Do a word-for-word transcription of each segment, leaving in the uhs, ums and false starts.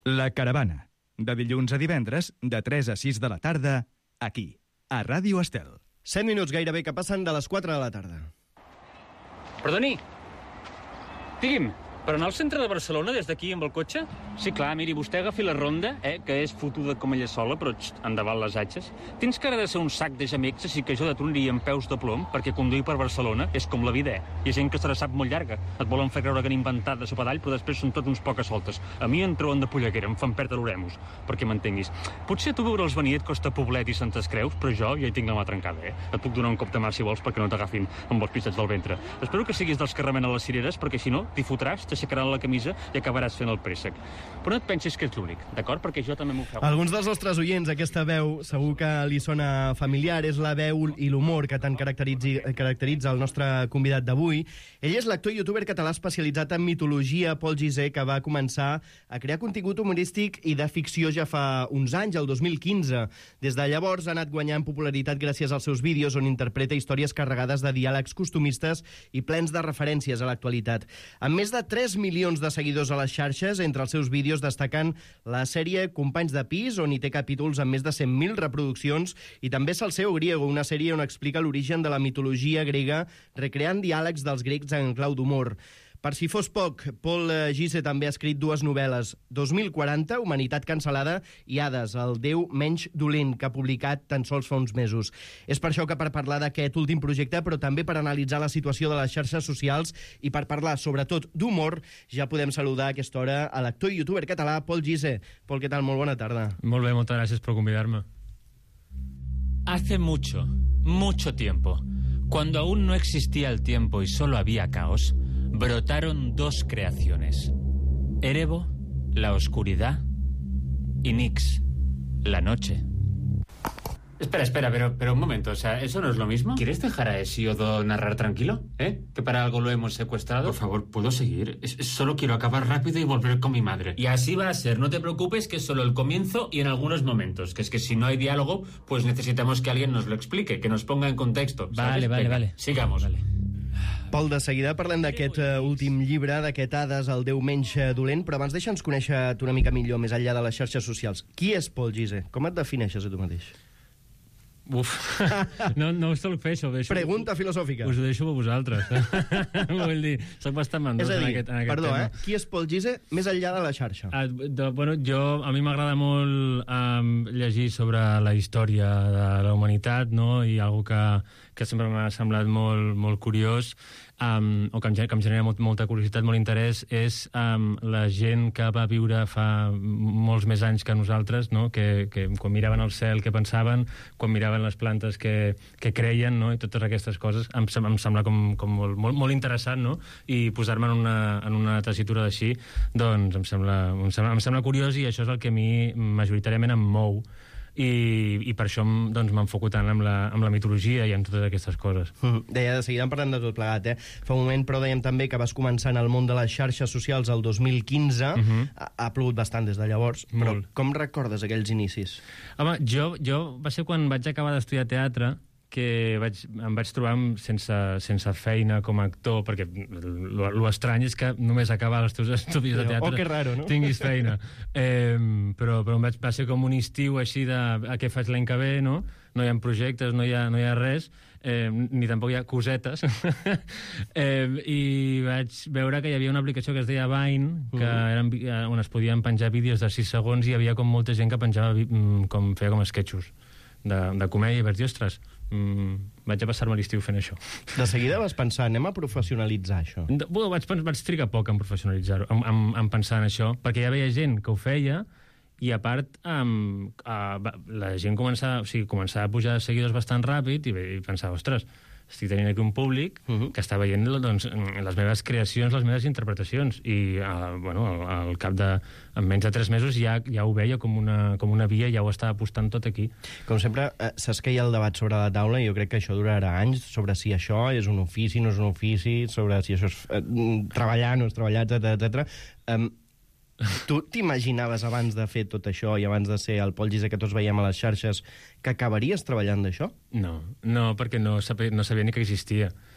La Caravana, de dilluns a divendres, de tres a sis de la tarda, aquí, a Ràdio Estel. set minuts gairebé que passen de les quatre de la tarda. Perdoni. Digui'm, per anar al centre de Barcelona des d'aquí amb el cotxe? Sí, clar, miri, vostè agafi la ronda, eh, que és fotuda com ella sola, però xt, endavant les atxes. Tens cara de ser un sac de gemecs, així que jo t'atoniria amb peus de plom, perquè conduir per Barcelona és com la vida, eh? Hi ha gent que se la sap molt llarga. Et volen fer creure que han inventat de sopa d'all, però després són tots uns poques soltes. A mi em treuen de polleguera, em fan perdre l'oremus, perquè m'entenguis. Potser tu veure'ls venir et costa Poblet i Santes Creus, però jo ja hi tinc la mà trencada, eh? Et puc donar un cop de mà si vols perquè no t'agafin amb els pistets del ventre. Espero que siguis dels que remenen les cireres, perquè si no, t'hi fotràs, t'aixecaran la camisa i acabaràs fent el préssec. Però no et pensis que ets l'únic, d'acord? Perquè jo també m'ho feu. Alguns dels nostres oients, aquesta veu segur que li sona familiar, és la veu i l'humor que tant caracteritza el nostre convidat d'avui. Ell és l'actor i youtuber català especialitzat en mitologia, Pol Gise, que va començar a crear contingut humorístic i de ficció ja fa uns anys, el dos mil quinze. Des de llavors ha anat guanyant popularitat gràcies als seus vídeos on interpreta històries carregades de diàlegs costumistes i plens de referències a l'actualitat. Amb més de tres milions de seguidors a les xarxes, entre els seus vídeos destaquen la sèrie Companys de pis, on hi té capítols amb més de cent mil reproduccions, i també Salseo Griego, una sèrie on explica l'origen de la mitologia grega, recreant diàlegs dels grecs en clau d'humor. Per si fos poc, Pol Gise també ha escrit dues novel·les, dos mil quaranta, Humanitat cancel·lada, i Hades, el déu menys dolent, que ha publicat tan sols fa uns mesos. És per això que per parlar d'aquest últim projecte, però també per analitzar la situació de les xarxes socials i per parlar, sobretot, d'humor, ja podem saludar a aquesta hora a l'actor i youtuber català Pol Gise. Pol, què tal? Molt bona tarda. Molt bé, moltes gràcies per convidar-me. Hace mucho, mucho tiempo, cuando aún no existía el tiempo y solo había caos, brotaron dos creaciones: Erebo, la oscuridad, y Nix, la noche. Espera, espera, pero, pero un momento, o sea, ¿eso no es lo mismo? ¿Quieres dejar a Hesíodo narrar tranquilo? ¿Eh? ¿Que para algo lo hemos secuestrado? Por favor, ¿puedo seguir? Es, es, solo quiero acabar rápido y volver con mi madre. Y así va a ser, no te preocupes, que es solo el comienzo y en algunos momentos, que es que si no hay diálogo, pues necesitamos que alguien nos lo explique, que nos ponga en contexto, ¿sabes? Vale, vale, Venga, vale. Sigamos. Vale. Pol, de seguida parlem d'aquest uh, últim llibre, d'aquest Hades, el déu menys uh, dolent, però abans deixa'ns conèixer-te una mica millor, més enllà de les xarxes socials. Qui és Pol Gise? Com et defineixes a tu mateix? Uf, no, no us solc fer això. Deixo, Pregunta filosòfica. Us ho deixo a vosaltres. Vull dir, soc bastant mandós és a dir, en aquest, en aquest perdó, tema. Eh? Qui és Pol Gise més enllà de la xarxa? Ah, de, bueno, jo, a mi m'agrada molt um, llegir sobre la història de la humanitat, no? I algo que, que sempre m'ha semblat molt, molt curiós, um, o que em, que em genera molt, molta curiositat, molt interès, és um, la gent que va viure fa molts més anys que nosaltres, no? que, que quan miraven el cel, què pensaven, quan miraven les plantes que, que creien, no? I totes aquestes coses em, em sembla com, com molt, molt, molt interessant, no? I posar-me en una, en una tessitura d'així, doncs em sembla, em, sembla, em sembla curiós, i això és el que a mi majoritàriament em mou. I, i per això doncs, m'enfoco tant amb la, amb la mitologia i amb totes aquestes coses. Mm, deia, de seguida en parlem de tot plegat, eh? Fa un moment, però dèiem també que vas començar en el món de les xarxes socials el dos mil quinze, uh-huh. ha, ha plogut bastant des de llavors, però Molt. Com recordes aquells inicis? Home, jo, jo va ser quan vaig acabar d'estudiar teatre que vaig, em vaig trobar sense, sense feina com a actor, perquè l'estrany és que només acabar els teus estudis de teatre oh, que raro, no? tinguis feina. Eh, però però em vaig, va ser com un estiu així de a què faig l'any que ve, no? No hi ha projectes, no hi ha, no hi ha res, eh, ni tampoc hi ha cosetes. eh, I vaig veure que hi havia una aplicació que es deia Vine, que uh-huh. eren, on es podien penjar vídeos de sis segons, i hi havia com molta gent que penjava, com feia com sketchos de, de comèdia, i vaig dir, ostres, mm, vaig a passar-me l'estiu fent això. De seguida vas pensar, anem a professionalitzar això? De, bueno, vaig, vaig trigar poc en professionalitzar-ho, en, en, en pensar en això, perquè ja veia gent que ho feia, i a part um, uh, la gent començava, o sigui, començava a pujar seguidors bastant ràpid, i, i pensava, ostres, estic tenint aquí un públic uh-huh. que està veient doncs, les meves creacions, les meves interpretacions, i uh, bueno, al, al cap de en menys de tres mesos ja, ja ho veia com una, com una via, ja ho estava apostant tot aquí. Com sempre, eh, saps que hi ha el debat sobre la taula, i jo crec que això durarà anys, sobre si això és un ofici, no és un ofici, sobre si això és eh, treballar, no és treballar, etcètera, etcètera. Um, Tu t'imaginaves abans de fer tot això i abans de ser el Pol Gise que tots veiem a les xarxes que acabaries treballant d'això? No, no, perquè no sabia, no sabia ni que existia.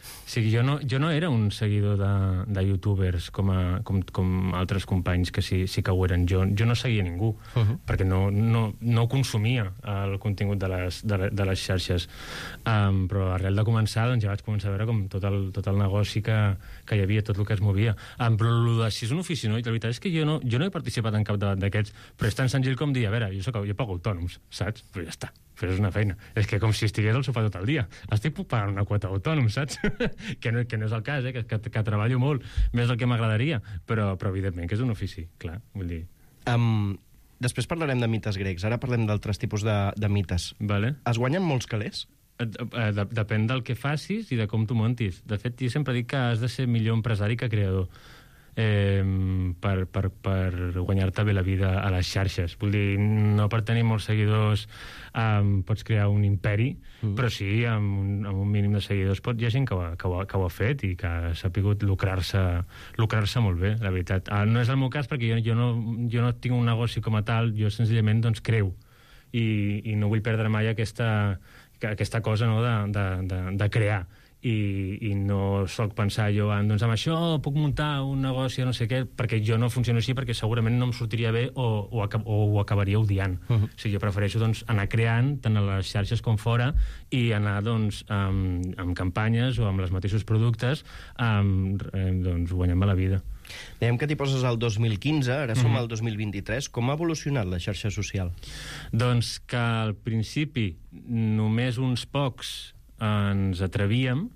O sigui, jo no, jo no era un seguidor de, de youtubers com, a, com, com altres companys que sí, sí que ho eren. Jo, jo no seguia ningú, uh -huh. perquè no, no, no consumia el contingut de les, de, la, de les xarxes. Um, però arrel de començar, doncs ja vaig començar a veure com tot el, tot el negoci que, que hi havia, tot el que es movia. Um, però el de si és un ofici, no? I la veritat és que jo no, jo no he participat en cap debat d'aquests, però és tan senzill com dir, a veure, jo, soc, jo pago autònoms, saps? Però ja està, però és una feina. És que com si estigués al sofà tot el dia. Estic pagant una quota d'autònom, saps? que, no, que no és el cas, eh? que, que, que treballo molt, més del que m'agradaria, però, però evidentment que és un ofici, clar, vull dir... Um, després parlarem de mites grecs, ara parlem d'altres tipus de, de mites. Vale. Es guanyen molts calés? De, depèn del que facis i de com t'ho montis. De fet, jo sempre dic que has de ser millor empresari que creador. Eh, per, per, per guanyar-te bé la vida a les xarxes. Vull dir, no per tenir molts seguidors um, pots crear un imperi, mm. però sí, amb un, amb un mínim de seguidors pot, hi ha gent que ho, ha, que, ho ha, que ho ha fet i que ha sapigut lucrar-se lucrar-se molt bé, la veritat. Ah, no és el meu cas perquè jo, jo, no, jo no tinc un negoci com a tal, jo senzillament doncs creu i, i no vull perdre mai aquesta, aquesta cosa, no, de, de, de, de crear. I, i no soc pensar jo en, doncs amb això puc muntar un negoci no sé què, perquè jo no funciono així, perquè segurament no em sortiria bé o, o, o ho acabaria odiant. Uh -huh. O sigui, jo prefereixo doncs, anar creant tant a les xarxes com fora i anar doncs, amb, amb campanyes o amb els mateixos productes amb, doncs, guanyant-me la vida. Dèiem que t'hi poses al dos mil quinze, ara som mm-hmm. al dos mil vint-i-tres. Com ha evolucionat la xarxa social? Doncs que al principi només uns pocs ens atrevíem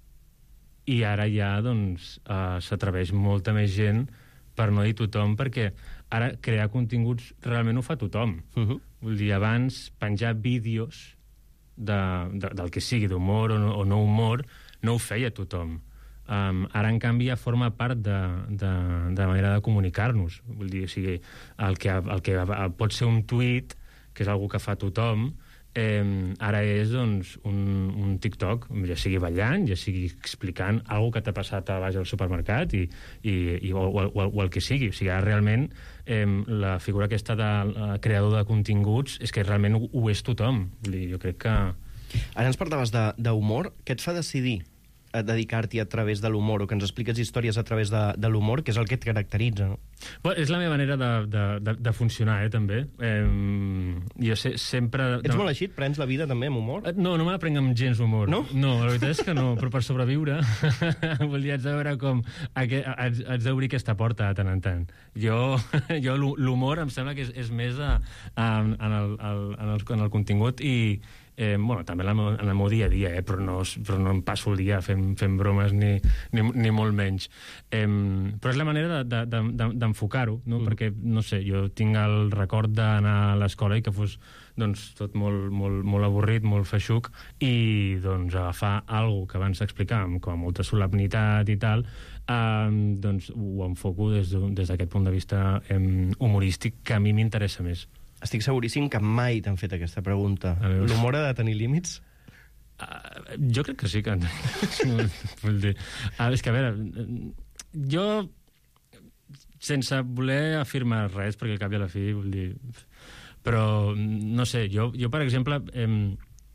i ara ja doncs, uh, s'atreveix molta més gent, per no dir tothom, perquè ara crear continguts realment ho fa tothom. Uh-huh. Vull dir, abans penjar vídeos de, de, del que sigui, d'humor o, no, o no humor, no ho feia tothom. Um, ara, en canvi, ja forma part de, de, de la manera de comunicar-nos. Vull dir, o sigui, el que, el que pot ser un tuit, que és algo que fa tothom, Eh, ara és doncs, un, un TikTok, ja sigui ballant, ja sigui explicant alguna que t'ha passat a baix al supermercat i, i, i, o, o, o el que sigui. O sigui, ara realment eh, la figura aquesta de creador de continguts és que realment ho, ho és tothom. Vull dir, jo crec que... Ara ens parlaves d'humor. Què et fa decidir a dedicar-t'hi a través de l'humor o que ens expliques històries a través de, de l'humor, que és el que et caracteritza, no? Bueno, és la meva manera de, de, de, de funcionar, eh, també. Eh, jo sé, sempre... Ets no, molt així? Et prens la vida també amb humor? No, no me la prenc amb gens humor. No? No, la veritat és que no, però per sobreviure vol dir, haig de veure com... Haig, haig d'obrir aquesta porta de tant en tant. Jo, jo l'humor em sembla que és, és més a, a, en, el, en, el, en el contingut i... Eh, bueno, també en el, meu, en el meu dia a dia, eh, però, no, però no em passo el dia fent, fent bromes ni, ni, ni molt menys. Eh, però és la manera d'enfocar-ho, de, de, de, no? Mm. Perquè, no sé, jo tinc el record d'anar a l'escola i que fos doncs, tot molt, molt, molt avorrit, molt feixuc, i doncs agafar alguna que abans s'explicar com a molta solemnitat i tal, eh, doncs ho enfoco des d'aquest punt de vista eh, humorístic, que a mi m'interessa més. Estic seguríssim que mai t'han fet aquesta pregunta. L'humor ha de tenir límits? Uh, jo crec que sí que... Vull dir... Uh, és que, a veure, jo, sense voler afirmar res, perquè al cap i a la fi, vull dir... Però, no sé, jo, jo per exemple, em,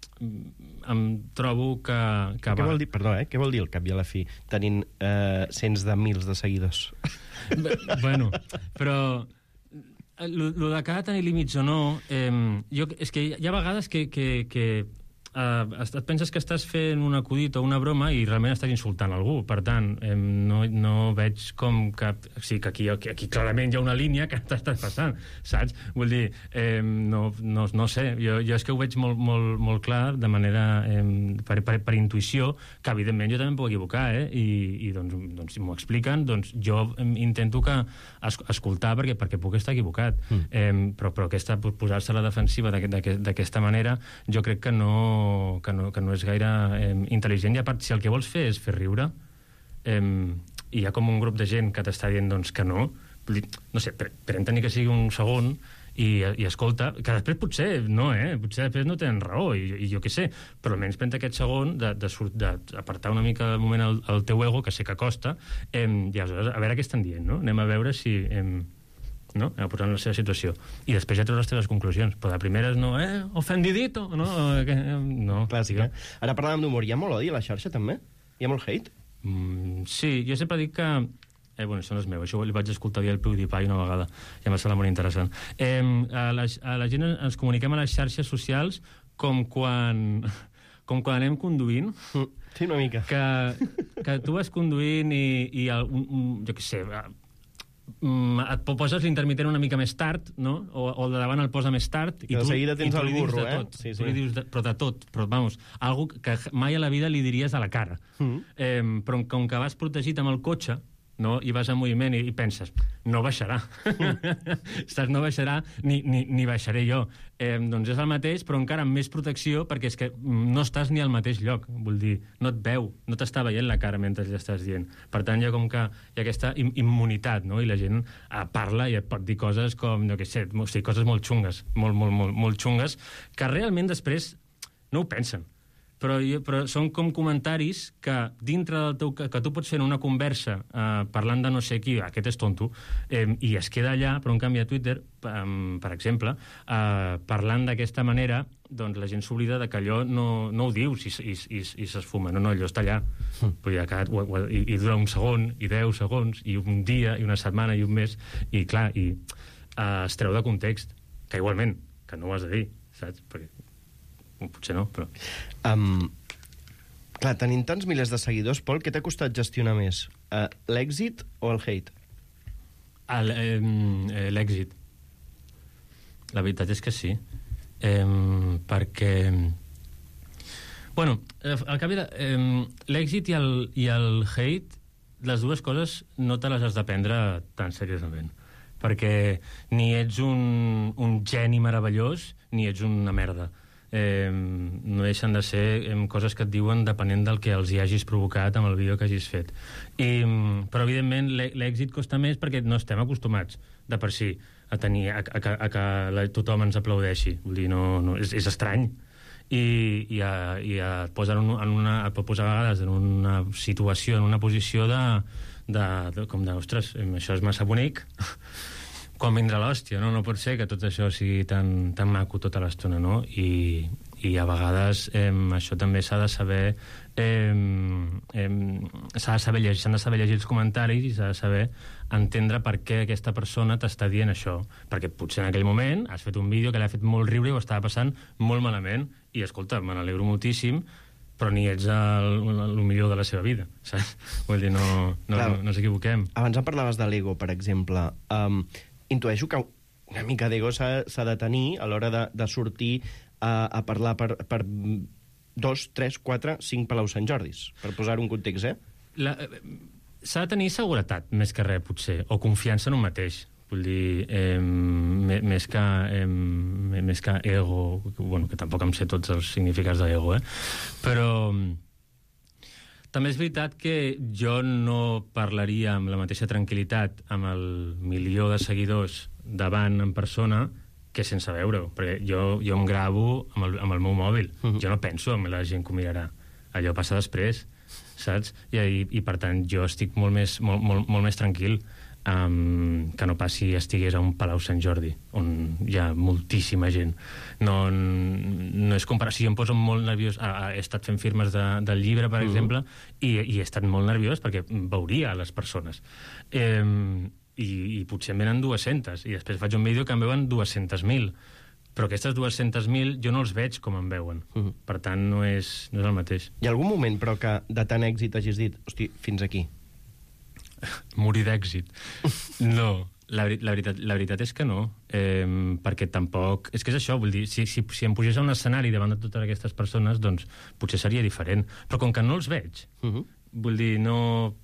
em trobo que... que Què va... vol dir, perdó, eh? Què vol dir al cap i a la fi, tenint eh, cents de mils de seguidors? Bueno, però... Lo, lo de que ha de tenir límits o no, eh, jo, és que hi ha vegades que, que, que eh, et penses que estàs fent un acudit o una broma i realment estàs insultant algú. Per tant, eh, no, no veig com que... Sí, que aquí, aquí clarament hi ha una línia que t'estàs passant, saps? Vull dir, eh, no, no, no sé, jo, jo és que ho veig molt, molt, molt clar de manera, eh, per, per, per intuïció, que evidentment jo també em puc equivocar, eh? I, i doncs, doncs si m'ho expliquen, doncs jo intento que es, escoltar perquè, perquè puc estar equivocat. Mm. Eh, però, però aquesta, posar-se a la defensiva d'aquesta manera, jo crec que no Que no, que no és gaire eh, intel·ligent. I a part, si el que vols fer és fer riure, eh, i hi ha com un grup de gent que t'està dient doncs, que no, no sé, pren-te ni que sigui un segon i, i escolta, que després potser no, eh? Potser després no tenen raó, i, i jo què sé, però almenys pren-te aquest segon d'apartar una mica de moment el, el teu ego, que sé que costa, eh, i aleshores a veure què estan dient, no? Anem a veure si... Eh, no? A posar en la seva situació. I després ja treus les teves conclusions. Però de primeres no, eh, ofendidito, no? No. Clàssica. Ara parlàvem d'humor. Hi ha molt odi a la xarxa, també? Hi ha molt hate? Mm, sí, jo sempre dic que... Eh, bueno, això no és meu, això li vaig escoltar dir el PewDiePie una vegada, i em va semblar molt interessant. Eh, a, la, a la gent ens comuniquem a les xarxes socials com quan, com quan anem conduint. Mm, sí, una mica. Que, que tu vas conduint i, i el, un, un, jo què sé, et poses l'intermitent una mica més tard, no? O, o el de davant el posa més tard, i de tu, seguida tens i tu el li dius burro, de eh? tot. Sí, sí. Tu li dius de, però de tot, però vamos, algo que mai a la vida li diries a la cara. Mm. Eh, però com que vas protegit amb el cotxe, no? I vas en moviment i, i penses, no baixarà. Saps, no baixarà, ni, ni, ni baixaré jo. Eh, doncs és el mateix, però encara amb més protecció, perquè és que no estàs ni al mateix lloc. Vull dir, no et veu, no t'està veient la cara mentre li estàs dient. Per tant, hi ha com que hi ha aquesta im immunitat, no? I la gent eh, parla i et pot dir coses com, no què sé, o sigui, coses molt xungues, molt, molt, molt, molt xungues, que realment després no ho pensen. Però, però són com comentaris que dintre del teu... que tu pots fer en una conversa eh, parlant de no sé qui, aquest és tonto, eh, i es queda allà, però en canvi a Twitter, eh, per exemple, eh, parlant d'aquesta manera, doncs la gent s'oblida de que allò no, no ho dius i, i, i, i s'esfuma. No, no, allò està allà. Mm. Vull dir, que, i, i dura un segon, i deu segons, i un dia, i una setmana, i un mes, i clar, i eh, es treu de context, que igualment, que no ho has de dir, saps? Perquè potser no, però... Um, clar, tenint tants milers de seguidors, Pol, què t'ha costat gestionar més? Uh, l'èxit o el hate? L'èxit. La veritat és que sí. Eh, perquè... Bueno, al cap i la... Eh, l'èxit i el, i el hate, les dues coses no te les has de prendre tan seriosament. Perquè ni ets un, un geni meravellós, ni ets una merda. Eh, no deixen de ser eh, coses que et diuen depenent del que els hi hagis provocat amb el vídeo que hagis fet. I, però, evidentment, l'èxit costa més perquè no estem acostumats, de per si, a, tenir, a, a, a, a que la, tothom ens aplaudeixi. Vull dir, no, no, és, és estrany. I, i, a, i a, et, posen en una, et pot posar a vegades en una situació, en una posició de, de, de com de, ostres, això és massa bonic, quan vindrà l'hòstia, no? No pot ser que tot això sigui tan, tan maco tota l'estona, no? I, i a vegades eh, això també s'ha de saber eh, eh, s'ha de saber llegir, s'han de saber llegir els comentaris i s'ha de saber entendre per què aquesta persona t'està dient això, perquè potser en aquell moment has fet un vídeo que l'ha fet molt riure i ho estava passant molt malament, i escolta, me n'alegro moltíssim, però ni ets el, el millor de la seva vida, saps? Vull dir, no, no, no, no ens equivoquem. Abans em parlaves de l'ego, per exemple. Um, intueixo que una mica d'ego s'ha de tenir a l'hora de, de sortir a, a parlar per, per dos, tres, quatre, cinc Palau Sant Jordis, per posar un context, eh? S'ha de tenir seguretat, més que res, potser, o confiança en un mateix. Vull dir, eh, més, que, eh, més que ego, bueno, que tampoc em sé tots els significats d'ego, eh? Però també és veritat que jo no parlaria amb la mateixa tranquil·litat amb el milió de seguidors davant en persona que sense veure-ho, perquè jo, jo em gravo amb el, amb el meu mòbil. Uh-huh. Jo no penso en la gent que ho mirarà. Allò passa després, saps? I, i, i per tant, jo estic molt més, molt, molt, molt més tranquil um, que no pas si estigués a un Palau Sant Jordi, on hi ha moltíssima gent. No, no és comparar. Si jo em poso molt nerviós... Ah, he estat fent firmes de, del llibre, per uh-huh. exemple, i, i he estat molt nerviós perquè veuria les persones. Eh, i, i potser en venen dues-centes, i després faig un vídeo que em veuen dues-centes mil. Però aquestes dues-centes mil jo no els veig com em veuen. Uh-huh. Per tant, no és, no és el mateix. Hi ha algun moment, però, que de tant èxit hagis dit, hosti, fins aquí? Morir d'èxit. No, la, la, veritat, la veritat és que no. Eh, perquè tampoc... És que és això, vull dir, si, si, si em pugés a un escenari davant de totes aquestes persones, doncs potser seria diferent. Però com que no els veig, uh-huh. vull dir, no...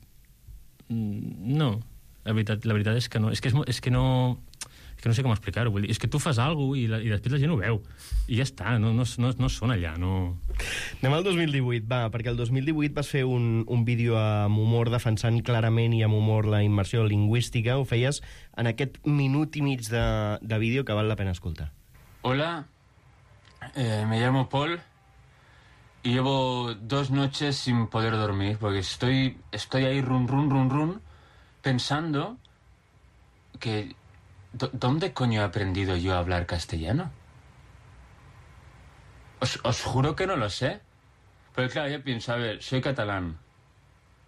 No, la veritat, la veritat és que no. És que, és, és que no... És que no sé com explicar-ho. Vull dir, és que tu fas alguna cosa i, la, i després la gent ho veu. I ja està, no, no, no, no són allà, no... Anem al dos mil divuit, va, perquè el dos mil divuit vas fer un, un vídeo amb humor defensant clarament i amb humor la immersió lingüística. Ho feies en aquest minut i mig de, de vídeo que val la pena escoltar. Hola, eh, me llamo Paul y llevo dos noches sin poder dormir porque estoy, estoy ahí run, run, run, run, pensando que... ¿Dónde coño he aprendido yo a hablar castellano? Os, os juro que no lo sé. Pero claro, yo pienso, a ver, soy catalán,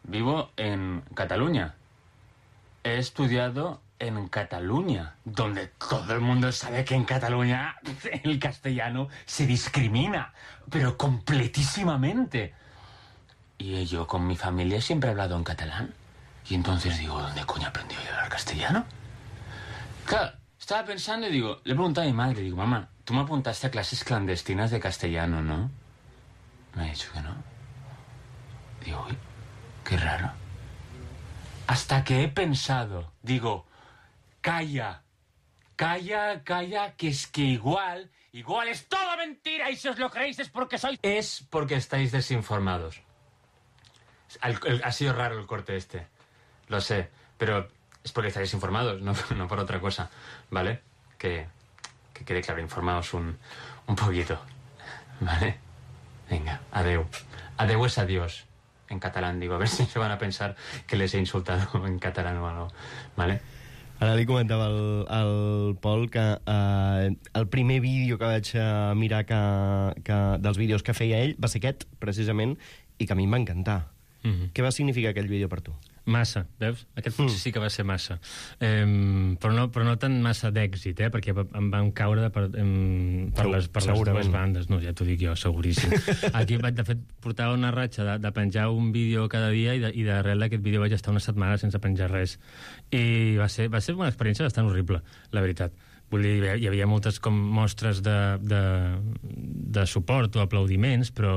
vivo en Cataluña. He estudiado en Cataluña, donde todo el mundo sabe que en Cataluña el castellano se discrimina, pero completísimamente. Y yo con mi familia siempre he hablado en catalán. Y entonces digo, ¿dónde coño aprendí yo a hablar castellano? Claro, estaba pensando y digo, le pregunté a mi madre, digo, mamá, tú me apuntaste a clases clandestinas de castellano, ¿no? Me ha dicho que no. Digo, uy, qué raro. Hasta que he pensado, digo, calla, calla, calla, que es que igual, igual es todo mentira y si os lo creéis es porque sois... Es porque estáis desinformados. El, el, ha sido raro el corte este, lo sé, pero es porque estáis informados, no, no por otra cosa, ¿vale? Que, que quede claro, informaos un, un poquito, ¿vale? Venga, adeu. Adeu es adiós, en catalán, digo, a ver si se van a pensar que les he insultado en catalán o algo, ¿vale? Ara li comentava al, al Pol que eh, el primer vídeo que vaig eh, mirar que, que, dels vídeos que feia ell va ser aquest, precisament, i que a mi em va encantar. Mm-hmm. Què va significar aquell vídeo per tu? Massa, veus? Aquest potser sí que va ser massa. Eh, però, no, però no tan massa d'èxit, eh? Perquè em van caure per, em, per, les, per les dues bandes. No, ja t'ho dic jo, seguríssim. Aquí vaig, de fet, portava una ratxa de, de penjar un vídeo cada dia i, de, i darrere d'aquest vídeo vaig estar una setmana sense penjar res. I va ser, va ser una experiència bastant horrible, la veritat. Vull dir, hi havia moltes com mostres de, de, de suport o aplaudiments, però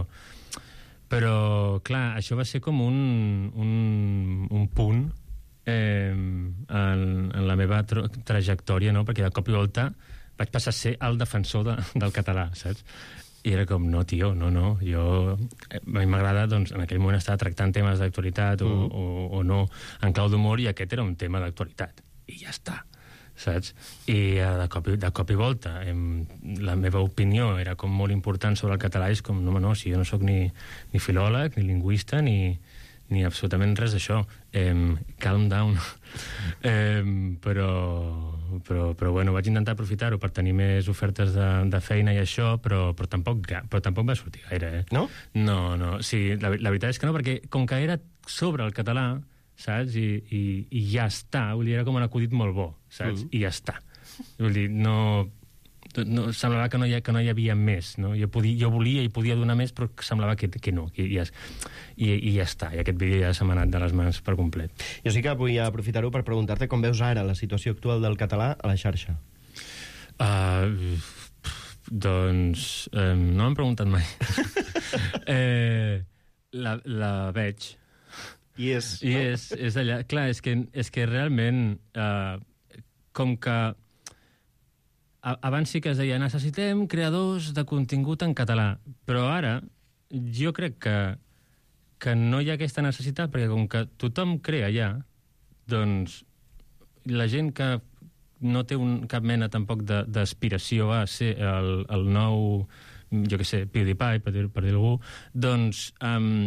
Però, clar, això va ser com un, un, un punt eh, en, en la meva tra trajectòria, no? Perquè de cop i volta vaig passar a ser el defensor de, del català, saps? I era com, no, tio, no, no, jo... A mi m'agrada, doncs, en aquell moment estava tractant temes d'actualitat o, mm. o, o no, en clau d'humor, i aquest era un tema d'actualitat. I ja està, saps? I de cop, de cop i volta em, la meva opinió era com molt important sobre el català, és com, no, no, si jo no sóc ni, ni filòleg, ni lingüista, ni, ni absolutament res d'això. Em, calm down. em, però, però, però bueno, vaig intentar aprofitar-ho per tenir més ofertes de, de feina i això, però, però, tampoc, però tampoc va sortir gaire, eh? No? No, no, sí, la, la veritat és que no, perquè com que era sobre el català, saps? I, i, i ja està, vull dir, era com un acudit molt bo, saps? Mm. I ja està. Vull dir, no, no semblava que no hi, que no hi havia més, no? Jo, podia, jo volia i podia donar més, però semblava que, que no, i, i, i, i ja està, i aquest vídeo ja s'ha anat de les mans per complet. Jo sí que vull aprofitar-ho per preguntar-te com veus ara la situació actual del català a la xarxa. Uh, doncs, eh, no m'han preguntat mai. eh, la, la veig. I és... I no? és, és allà. Clar, és que, és que realment, eh, com que a, abans sí que es deia necessitem creadors de contingut en català, però ara jo crec que, que no hi ha aquesta necessitat, perquè com que tothom crea ja, doncs la gent que no té un, cap mena tampoc d'aspiració a ser el, el nou, jo què sé, PewDiePie, per dir, per dir algú, doncs... Um,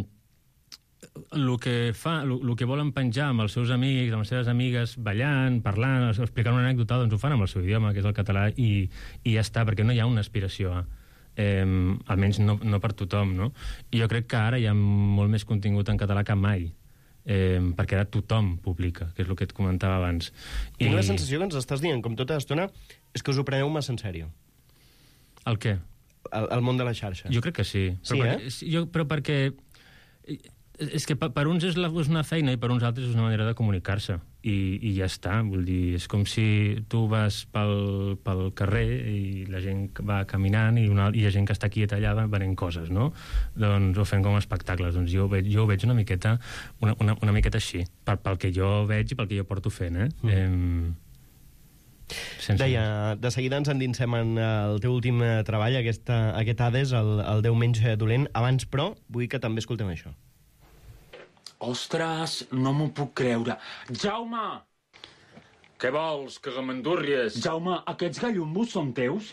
el que fa, el, el que volen penjar amb els seus amics, amb les seves amigues, ballant, parlant, explicant una anècdota, doncs ho fan amb el seu idioma, que és el català, i, i ja està, perquè no hi ha una aspiració a, eh, almenys no, no per tothom, no? I jo crec que ara hi ha molt més contingut en català que mai, eh, perquè ara tothom publica, que és el que et comentava abans. Tinc I... la sensació que ens estàs dient, com tota l'estona, és que us ho preneu massa en sèrio. El què? El, el món de la xarxa. Jo crec que sí. Sí, però eh? perquè, jo, però perquè... És que per, per uns és, la, és una feina i per uns altres és una manera de comunicar-se. I, I ja està, vull dir, és com si tu vas pel, pel carrer i la gent va caminant i, una, i hi ha gent que està quieta allà venent coses, no? Doncs ho fem com espectacles. Doncs jo ho veig, jo ho veig una miqueta una, una, una miqueta així, pel, pel que jo veig i pel que jo porto fent, eh? Mm. eh Sense... Deia, de seguida ens endinsem en el teu últim treball, aquesta, aquest Hades, el, el Déu menys dolent. Abans, però, vull que també escoltem això. Ostres, no m'ho puc creure. Jaume! Què vols, cagamandúrries? Jaume, aquests gallumbos són teus?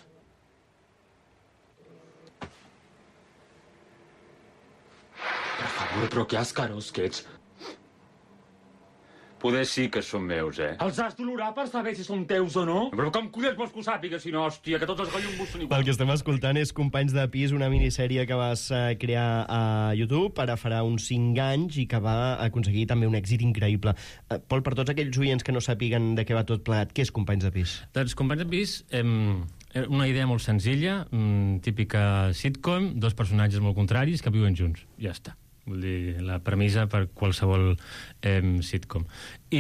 Per favor, però que asquerós que ets. Poder sí que són meus, eh? Els has d'olorar per saber si són teus o no? Però com collons vols que ho sàpiga, si no, hòstia, que tots els gallumbos són iguals. El que estem escoltant és Companys de Pis, una minissèrie que vas eh, crear a YouTube ara farà uns cinc anys i que va aconseguir també un èxit increïble. Eh, Pol, per tots aquells oients que no sàpiguen de què va tot plegat, què és Companys de Pis? Doncs Companys de Pis, eh, una idea molt senzilla, mm, típica sitcom, dos personatges molt contraris que viuen junts. Ja està. Vull dir, la premissa per qualsevol eh, sitcom. I,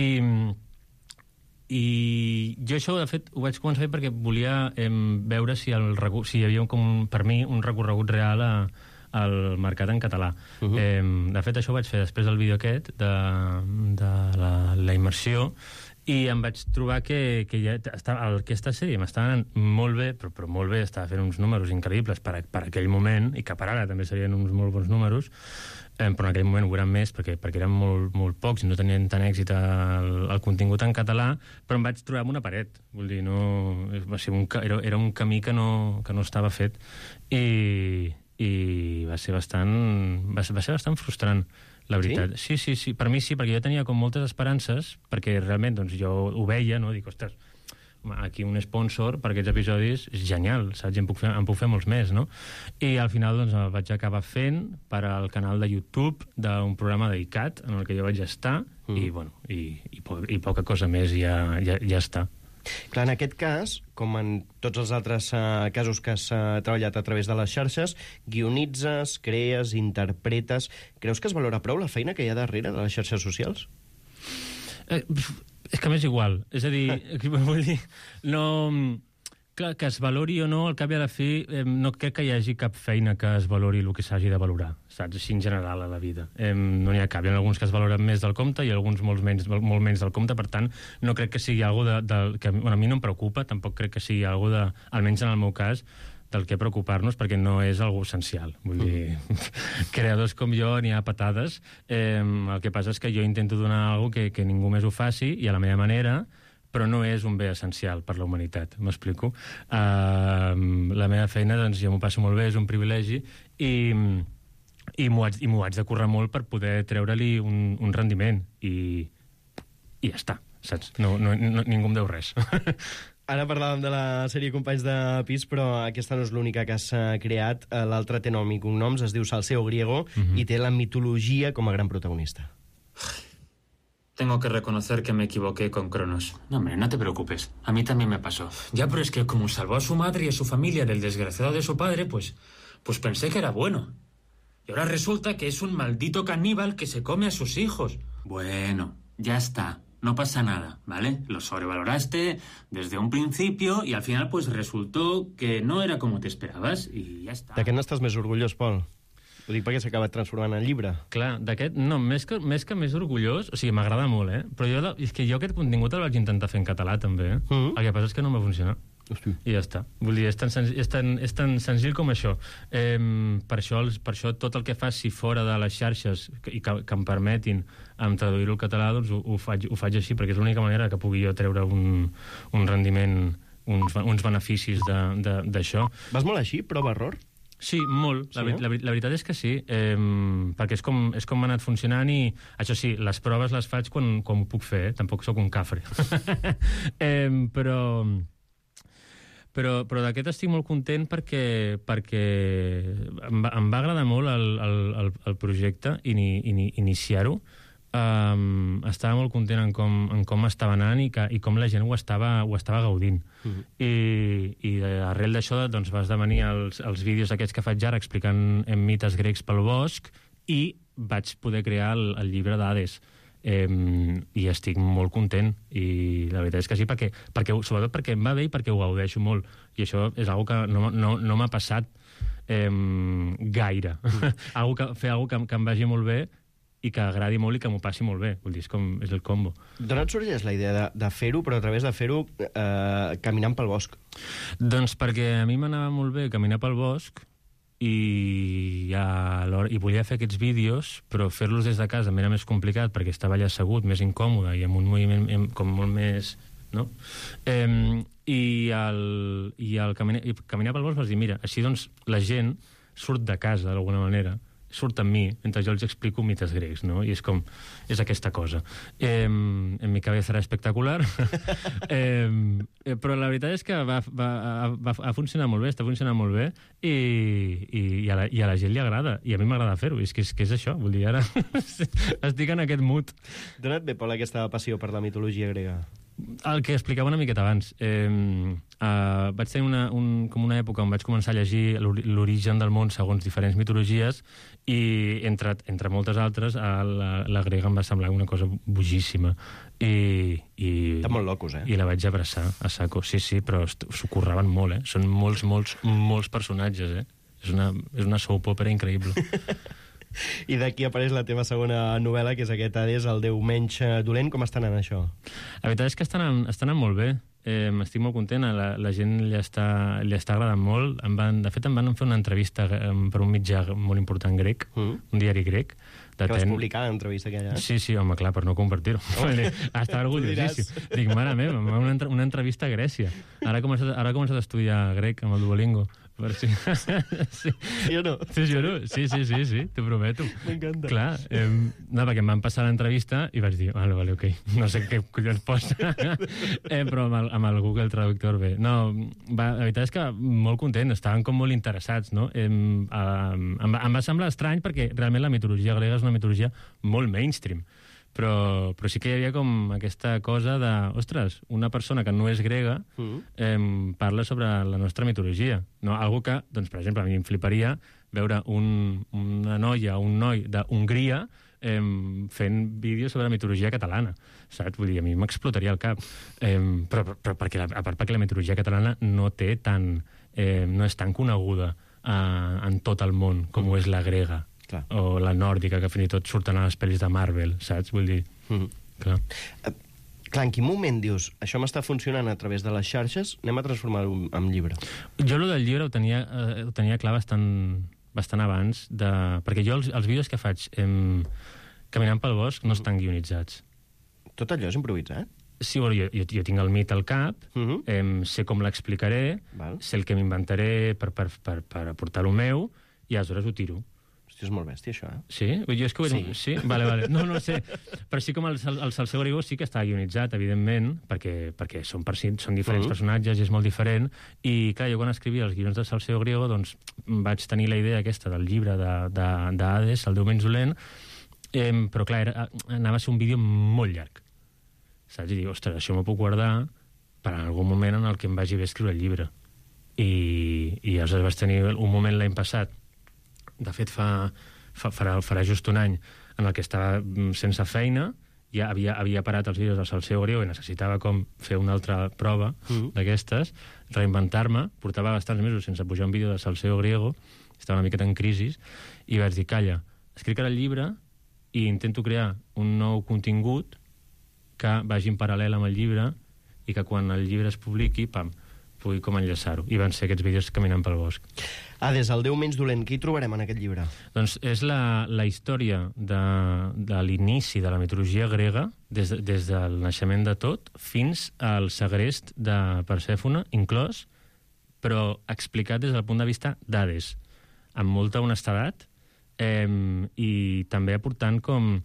I jo això, de fet, ho vaig començar a fer perquè volia eh, veure si, el, si hi havia, com, per mi, un recorregut real a, al mercat en català. Uh-huh. eh, de fet, això ho vaig fer després del vídeo aquest, de, de la, la immersió, i em vaig trobar que, que ja està, el, aquesta sèrie m'estava anant molt bé, però, però molt bé, estava fent uns números increïbles per, a, per aquell moment, i que per ara també serien uns molt bons números, eh, però en aquell moment ho eren més perquè, perquè eren molt, molt pocs i no tenien tant èxit el, el contingut en català, però em vaig trobar amb una paret. Vull dir, no, va ser un, era, era un camí que no, que no estava fet, i, i va ser bastant, va, va ser bastant frustrant. La veritat. Sí? sí, sí, sí. Per mi sí, perquè jo tenia com moltes esperances, perquè realment doncs, jo ho veia, no? Dic, ostres, home, aquí un sponsor per aquests episodis és genial, saps? En puc fer, en puc fer molts més, no? I al final doncs, el vaig acabar fent per al canal de YouTube d'un programa dedicat en el que jo vaig estar, mm. i, bueno, i, i, po i poca cosa més ja, ja, ja està. Clar, en aquest cas, com en tots els altres uh, casos que has uh, treballat a través de les xarxes, guionitzes, crees, interpretes... Creus que es valora prou la feina que hi ha darrere de les xarxes socials? Eh, és que m'és igual. És a dir, vull dir, no... Clar, que es valori o no, al cap i a la fi, eh, no crec que hi hagi cap feina que es valori el que s'hagi de valorar, saps? Així en general a la vida. Eh, no n'hi ha cap. Hi ha alguns que es valoren més del compte i alguns molt menys, molt menys del compte, per tant, no crec que sigui algo de, de, que bueno, a mi no em preocupa, tampoc crec que sigui algo de, almenys en el meu cas, del que preocupar-nos, perquè no és algo essencial. Vull dir, creadors com jo n'hi ha patades. Eh, el que passa és que jo intento donar algo que, que ningú més ho faci i a la meva manera, però no és un bé essencial per la humanitat, m'explico. Uh, la meva feina, doncs, jo m'ho passo molt bé, és un privilegi, i, i m'ho haig, haig de currar molt per poder treure-li un, un rendiment, i, i ja està, saps? No, no, no, ningú em deu res. Ara parlàvem de la sèrie Companys de Pis, però aquesta no és l'única que has creat. L'altra té nom i cognoms, es diu Salseo Griego, uh-huh. i té la mitologia com a gran protagonista. Tengo que reconocer que me equivoqué con Cronos. No, hombre, no te preocupes. A mí también me pasó. Ya, pero es que como salvó a su madre y a su familia del desgraciado de su padre, pues, pues pensé que era bueno. Y ahora resulta que es un maldito caníbal que se come a sus hijos. Bueno, ya está. No pasa nada, ¿vale? Lo sobrevaloraste desde un principio y al final pues resultó que no era como te esperabas y ya está. De què n'estàs més orgullós, Pol? Ho dic perquè s'ha acabat transformant en llibre. Clar, d'aquest, no, més que, més que més orgullós, o sigui, m'agrada molt, eh? Però jo, és que jo aquest contingut el vaig intentar fer en català, també, eh? Mm-hmm. El que passa és que no em va funcionar. Hosti. I ja està. Vull dir, és tan, senzill, és tan, és tan senzill com això. Eh, per això. Per això tot el que faci fora de les xarxes i que, que em permetin em traduir-ho al català, doncs ho, ho, faig, ho faig així, perquè és l'única manera que pugui jo treure un, un rendiment, uns, uns beneficis d'això. Vas molt així, prova-error? Sí, molt. Sí, la, la, la veritat és que sí, eh, perquè és com, és com m'ha anat funcionant i, això sí, les proves les faig quan, quan ho puc fer, eh? Tampoc sóc un cafre. eh, però però, però d'aquest estic molt content perquè, perquè em, va, em va agradar molt el, el, el, el projecte, ini, ini, iniciar-ho. Um, estava molt content en com, en com estava anant i, que, i com la gent ho estava, ho estava gaudint. Uh-huh. I, i arrel d'això doncs, va esdevenir els, els vídeos aquests que faig ara explicant mites grecs pel bosc i vaig poder crear el, el llibre d'Hades. Um, I estic molt content i la veritat és que sí, perquè, perquè, sobretot perquè em va bé i perquè ho gaudeixo molt. I això és una cosa que no, no, no m'ha passat um, gaire. Uh-huh. algo que, fer alguna cosa que, que em vagi molt bé i que agradi molt i que m'ho passi molt bé. Vull dir, és, com, és el combo. D'on et sorgeix la idea de, de fer-ho, però a través de fer-ho eh, caminant pel bosc? Doncs perquè a mi m'anava molt bé caminar pel bosc i, a i volia fer aquests vídeos, però fer-los des de casa m'era més complicat perquè estava allà assegut, més incòmode i amb un moviment com molt més... No? Eh, I el, i el caminar, i caminar pel bosc vas dir, mira, així doncs la gent surt de casa d'alguna manera, surt amb mi mentre jo els explico mites grecs, no? I és com, és aquesta cosa. Eh, en mi cabeza era espectacular, eh, eh, però la veritat és que va, va, va, va funcionar molt bé, està funcionant molt bé, i, i, i, a la, i a la gent li agrada, i a mi m'agrada fer-ho, és que és, que és això, vull dir, ara estic en aquest mood. D'on et ve, Pol, aquesta passió per la mitologia grega? El que explicava una miqueta abans. Eh, uh, vaig tenir una, un, com una època on vaig començar a llegir l'origen del món segons diferents mitologies i, entre, entre moltes altres, la, la grega em va semblar una cosa bojíssima. I, i, Estan molt locos, eh? I la vaig abraçar a saco. Sí, sí, però s'ho curraven molt, eh? Són molts, molts, molts personatges, eh? És una, és una soap opera increïble. I d'aquí apareix la teva segona novel·la, que és aquest Hades, el déu menys dolent. Com està anant això? La veritat és que està anant, està anant molt bé. Eh, Estic molt content, la, la gent li està, li està agradant molt. Em van, de fet, em van fer una entrevista per un mitjà molt important grec, mm. un diari grec. Que vas publicar l'entrevista aquella? Sí, sí, home, clar, per no compartir-ho. Oh. Estava orgullosíssim. Dic, mare meva, una, entre, una entrevista a Grècia. Ara he començat, ara he començat a estudiar grec amb el Duolingo. Per si... sí. Sí o no? Sí, sí o no? Sí, sí, sí, sí, t'ho prometo. M'encanta. Clar, eh, no, perquè em van passar l'entrevista i vaig dir, vale, vale, ok, no sé què collons posa, eh, però amb el, amb el Google Traductor bé. No, va, la veritat és que molt content, estaven com molt interessats, no? Eh, eh, em, em va semblar estrany perquè realment la mitologia grega és una mitologia molt mainstream. Però, però sí que hi havia com aquesta cosa de, ostres, una persona que no és grega mm. eh, parla sobre la nostra mitologia. No? Algo que, doncs, per exemple, a mi em fliparia veure un, una noia o un noi d'Hongria eh, fent vídeos sobre la mitologia catalana. Saps? Vull dir, a mi m'explotaria el cap. Eh, però, però perquè, a part perquè la mitologia catalana no té tan... Eh, no és tan coneguda eh, en tot el món com mm. ho és la grega. Clar. O la nòrdica, que fins i tot surten a les pel·lis de Marvel, saps? Vull dir... Mm-hmm. Clar. Uh, clar, en quin moment dius, això m'està funcionant a través de les xarxes, anem a transformar-ho en llibre? Jo lo del llibre ho tenia, eh, ho tenia clar bastant, bastant abans, de... perquè jo els, els vídeos que faig eh, caminant pel bosc no mm-hmm. estan guionitzats. Tot allò és improvisat? Sí, bueno, jo, jo, jo tinc el mit al cap, mm-hmm. eh, sé com l'explicaré, sé el que m'inventaré per, per, per, per aportar lo meu, i aleshores ho tiro. Hòstia, és molt bèstia, això, eh? Sí? Jo és que ho he sí. dit. Sí? Vale, vale. No, no sé. Però sí com el, el Salseo Griego sí que està guionitzat, evidentment, perquè, perquè són, per, són diferents uh-huh. personatges i és molt diferent. I, clar, jo quan escrivia els guions del Salseo Griego, doncs vaig tenir la idea aquesta del llibre d'Hades, el déu menys dolent, eh, però, clar, era, anava a ser un vídeo molt llarg. Saps? I dic, ostres, això m'ho puc guardar per en algun moment en el que em vagi bé escriure el llibre. I, i aleshores vaig tenir un moment l'any passat, de fet fa, fa, farà, farà just un any, en el que estava sense feina, ja havia, havia parat els vídeos del Salseo Griego i necessitava com fer una altra prova mm. d'aquestes, reinventar-me, portava bastants mesos sense pujar un vídeo del Salseo Griego, estava una miqueta en crisi, i vaig dir, calla, escric ara el llibre i intento crear un nou contingut que vagi en paral·lel amb el llibre i que quan el llibre es publiqui, pam, pugui com enllaçar-ho. I van ser aquests vídeos caminant pel bosc. Hades, el déu menys dolent, què hi trobarem en aquest llibre? Doncs és la, la història de, de l'inici de la mitologia grega, des, de, des del naixement de tot, fins al segrest de Persèfone, inclòs, però explicat des del punt de vista d'Hades, amb molta honestedat, eh, i també aportant com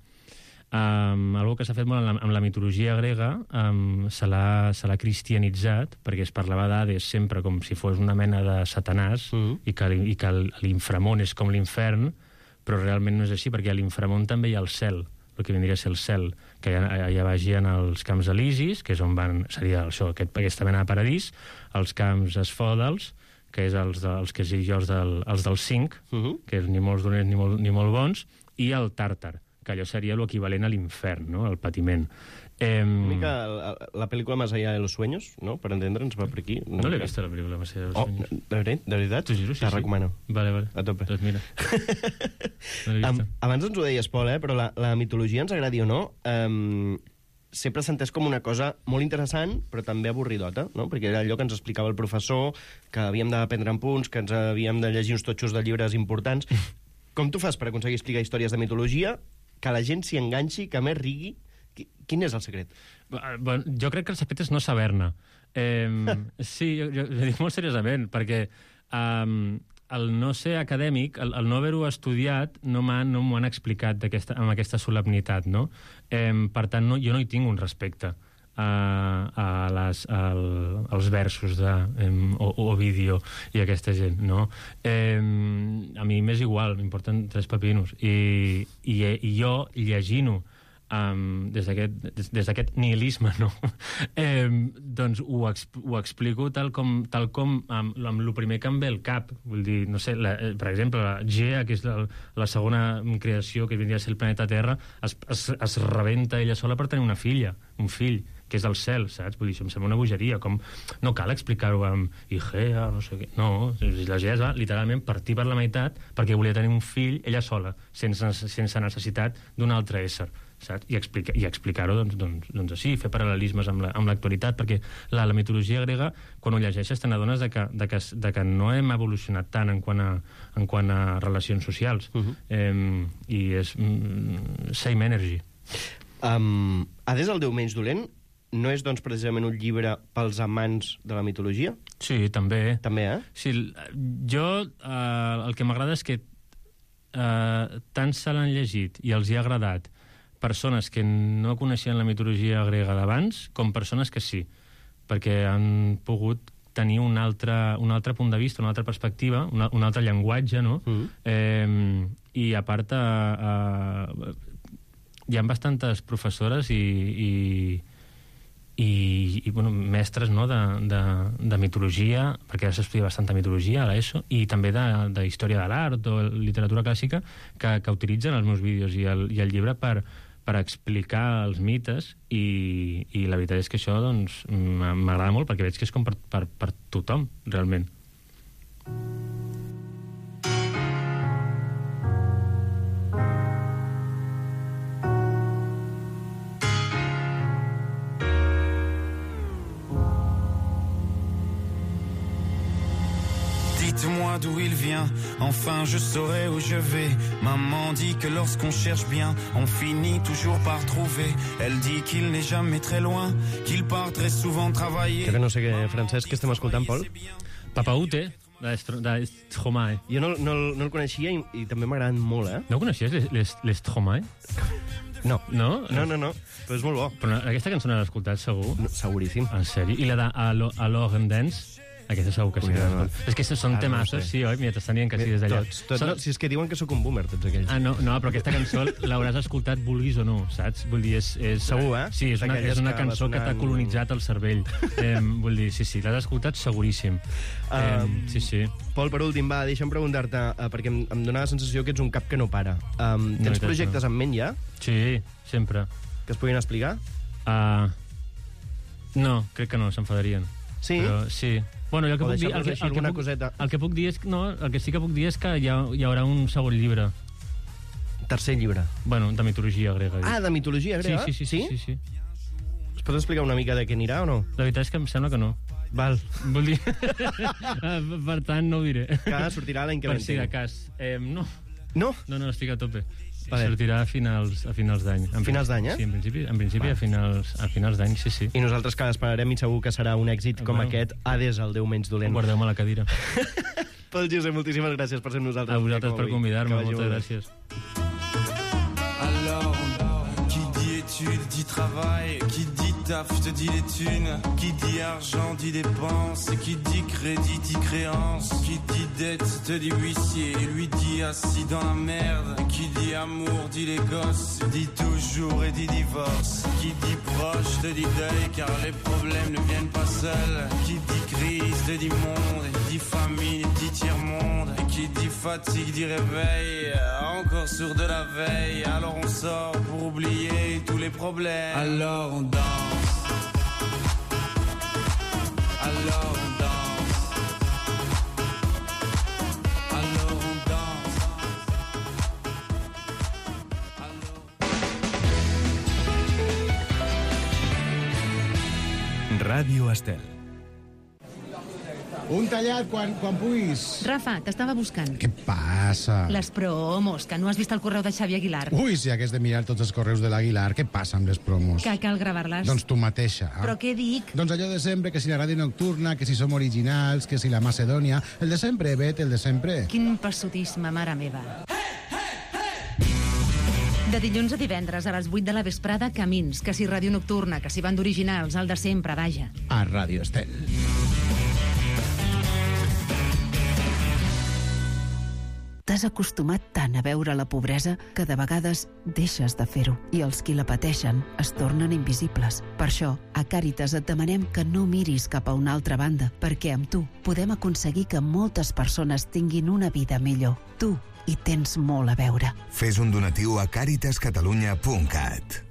Um, algo que s'ha fet molt amb la, amb la mitologia grega, um, se l'ha cristianitzat, perquè es parlava d'Hades sempre com si fos una mena de Satanàs, mm. i que, i que l'inframón és com l'infern, però realment no és així, perquè a l'inframón també hi ha el cel, el que vindria a ser el cel, que allà, allà vagien els camps elisis, que és on van, seria això, aquest, aquesta mena de paradís, els camps esfòdals, que és els, de, els que és jo, els del, els del cinc, mm-hmm. que és ni molts dolents ni molt, ni molt bons, i el tàrtar, que allò seria l'equivalent a l'infern, no?, el patiment. Eh... Una mica la, la pel·lícula Más allá de los sueños, no?, per entendre'ns, va per aquí. No, no l'he vist, la pel·lícula Más allá de los oh, sueños. De veritat? De veritat? T'ho juro, sí, La sí. recomano. Vale, vale. A tope. Doncs mira. No l'he vista. Um, abans ens ho deies, Pol, eh? Però la, la mitologia, ens agradi o no, um, sempre s'entès com una cosa molt interessant, però també avorridota, no? Perquè era allò que ens explicava el professor, que havíem d'aprendre en punts, que ens havíem de llegir uns totxos de llibres importants. Com tu fas per aconseguir explicar històries de mitologia, que la gent s'hi enganxi, que a més rigui? Quin és el secret? Bueno, jo crec que el secret és no saber-ne. Eh, sí, jo, jo, jo dic molt seriosament, perquè um, el no ser acadèmic, el, el no haver-ho estudiat, no m'han no m'ho han explicat amb aquesta solemnitat, no? Eh, per tant, no, jo no hi tinc un respecte a, a les, al, als versos de um, Ovidio i aquesta gent, no? Eh, a mi m'és igual, m'importen tres pepinos. I, i, i jo, llegint-ho, Um, des d'aquest nihilisme, no? eh, doncs ho, exp ho explico tal com, tal com amb, amb el primer que em ve al cap. Vull dir, no sé, la, per exemple, la Gea, que és la, la segona creació que vindria a ser el planeta Terra, es, es, es rebenta ella sola per tenir una filla, un fill, que és del cel, saps? Vull dir, això em sembla una bogeria. Com... No cal explicar-ho amb Igea, no sé què. No, la Gea es va literalment partir per la meitat perquè volia tenir un fill ella sola, sense, sense necessitat d'un altre ésser. Saps? I, explica, i explicar-ho doncs, doncs, doncs així, fer paral·lelismes amb l'actualitat, la, perquè la, la mitologia grega, quan ho llegeixes, te n'adones de, que, de, que, de que no hem evolucionat tant en quant a, en quant a relacions socials. Uh-huh. eh, I és mm, same energy. Um, Hades, el déu menys dolent, no és, doncs, precisament un llibre pels amants de la mitologia? Sí, també. També, eh? Sí, jo eh, el que m'agrada és que eh, tant se l'han llegit i els hi ha agradat persones que no coneixien la mitologia grega d'abans, com persones que sí, perquè han pogut tenir un altre, un altre punt de vista, una altra perspectiva, una, un altre llenguatge, no? Mm. Eh, I a part, eh, eh, hi ha bastantes professores i, i, i, i bueno, mestres, no?, de, de, de mitologia, perquè ja s'estudia bastanta mitologia a l'ESO, i també de, de història de l'art o literatura clàssica, que, que utilitzen els meus vídeos i el, i el llibre per per explicar els mites i, i la veritat és que això doncs, m'agrada molt perquè veig que és com per, per, per tothom, realment. Dites-moi d'où il vient, enfin je saurai où je vais. Maman dit que lorsqu'on cherche bien, on finit toujours par trouver. Elle dit qu'il n'est jamais très loin, qu'il part très souvent travailler. Que no sé què, Francesc, que estem escoltant, Pol? Papaute, de Stromae. Jo no, no, no el coneixia i, i també m'agraden molt, eh? No coneixies les, les, les Stromae? No. No? No, no, no. Però és molt bo. Però aquesta cançó l'has escoltat, segur? No, seguríssim. En sèrio? I la de Allo and Dance? Aquesta segur que sí. Ui, no, no. És que són ah, temassos, no sé. Sí, oi? Mira, t'estan dient que sí des d'allà. Tots, tots, Són... no, si és que diuen que sóc un boomer, tots aquells. Ah, no, no, però aquesta cançó l'hauràs escoltat vulguis o no, saps? Vull dir, és... és... Segur, eh? Sí, és una, és una cançó que t'ha colonitzat el cervell. eh, vull dir, sí, sí, l'has escoltat seguríssim. Eh, um, sí, sí. Pol, per últim, va, deixa'm preguntar-te, uh, perquè em, em dóna la sensació que ets un cap que no para. Um, tens no, projectes no. en ment ja? Sí, sempre. Que es puguin explicar? Uh, no, crec que no, s'enfadarien. Sí? Però, sí. Bueno, jo el que, puc dir, el, que, el, que puc, coseta. el que puc dir és... No, el que sí que puc dir és que hi, ha, hi haurà un segon llibre. Tercer llibre? Bueno, de mitologia grega. Ah, de mitologia grega? Sí, sí, sí. sí? sí, sí. Es pot explicar una mica de què anirà o no? La veritat és que em sembla que no. Val. Vol dir... per tant, no ho diré. Que sortirà l'any que ve. Per si de cas. Eh, no. No? No, no, estic a tope. Vale. Sortirà a finals, a finals d'any. A finals d'any, eh? Sí, en principi, en principi a finals, a finals d'any, sí, sí. I nosaltres que l'esperarem i segur que serà un èxit com bueno. aquest, Hades, el déu menys dolent. Guardeu-me la cadira. Pol Josep, moltíssimes gràcies per ser amb nosaltres. A vosaltres per convidar-me, moltes gràcies. Alors, qui dit études, dit travail, qui dit taf, te dit les thunes, qui dit argent, dit dépenses, qui dit crédit, dit créance, qui dit dette, te dit huissier, lui dit assis dans la merde, qui dit amour, dit les gosses, dit toujours et dit divorce, qui dit proche, te dit deuil, car les problèmes ne viennent pas seuls, qui dit crise, te dit monde, dit famine, dit tiers-monde, qui dit fatigue, dit réveil, encore sur de la veille, alors on sort pour oublier tous les problèmes, alors on danse. Alors on danse. Alors on danse. Alors... Ràdio Estel. Un tallat quan, quan puguis. Rafa, t'estava buscant. Què passa? Les promos, que no has vist el correu de Xavi Aguilar. Ui, si hagués de mirar tots els correus de l'Aguilar, què passa amb les promos? Que cal gravar-les. Doncs tu mateixa. Però què dic? Doncs allò de sempre, que si la ràdio nocturna, que si som originals, que si la Macedònia... El de sempre, Bet, el de sempre. Quin passotisme, mare meva. De dilluns a divendres a les vuit de la vesprada, Camins, que si ràdio nocturna, que si banda originals, el de sempre, vaja. A Ràdio Estel. T'has acostumat tant a veure la pobresa que de vegades deixes de fer-ho i els qui la pateixen es tornen invisibles. Per això, a Càritas et demanem que no miris cap a una altra banda, perquè amb tu podem aconseguir que moltes persones tinguin una vida millor. Tu hi tens molt a veure. Fes un donatiu a càritas catalunya punt cat.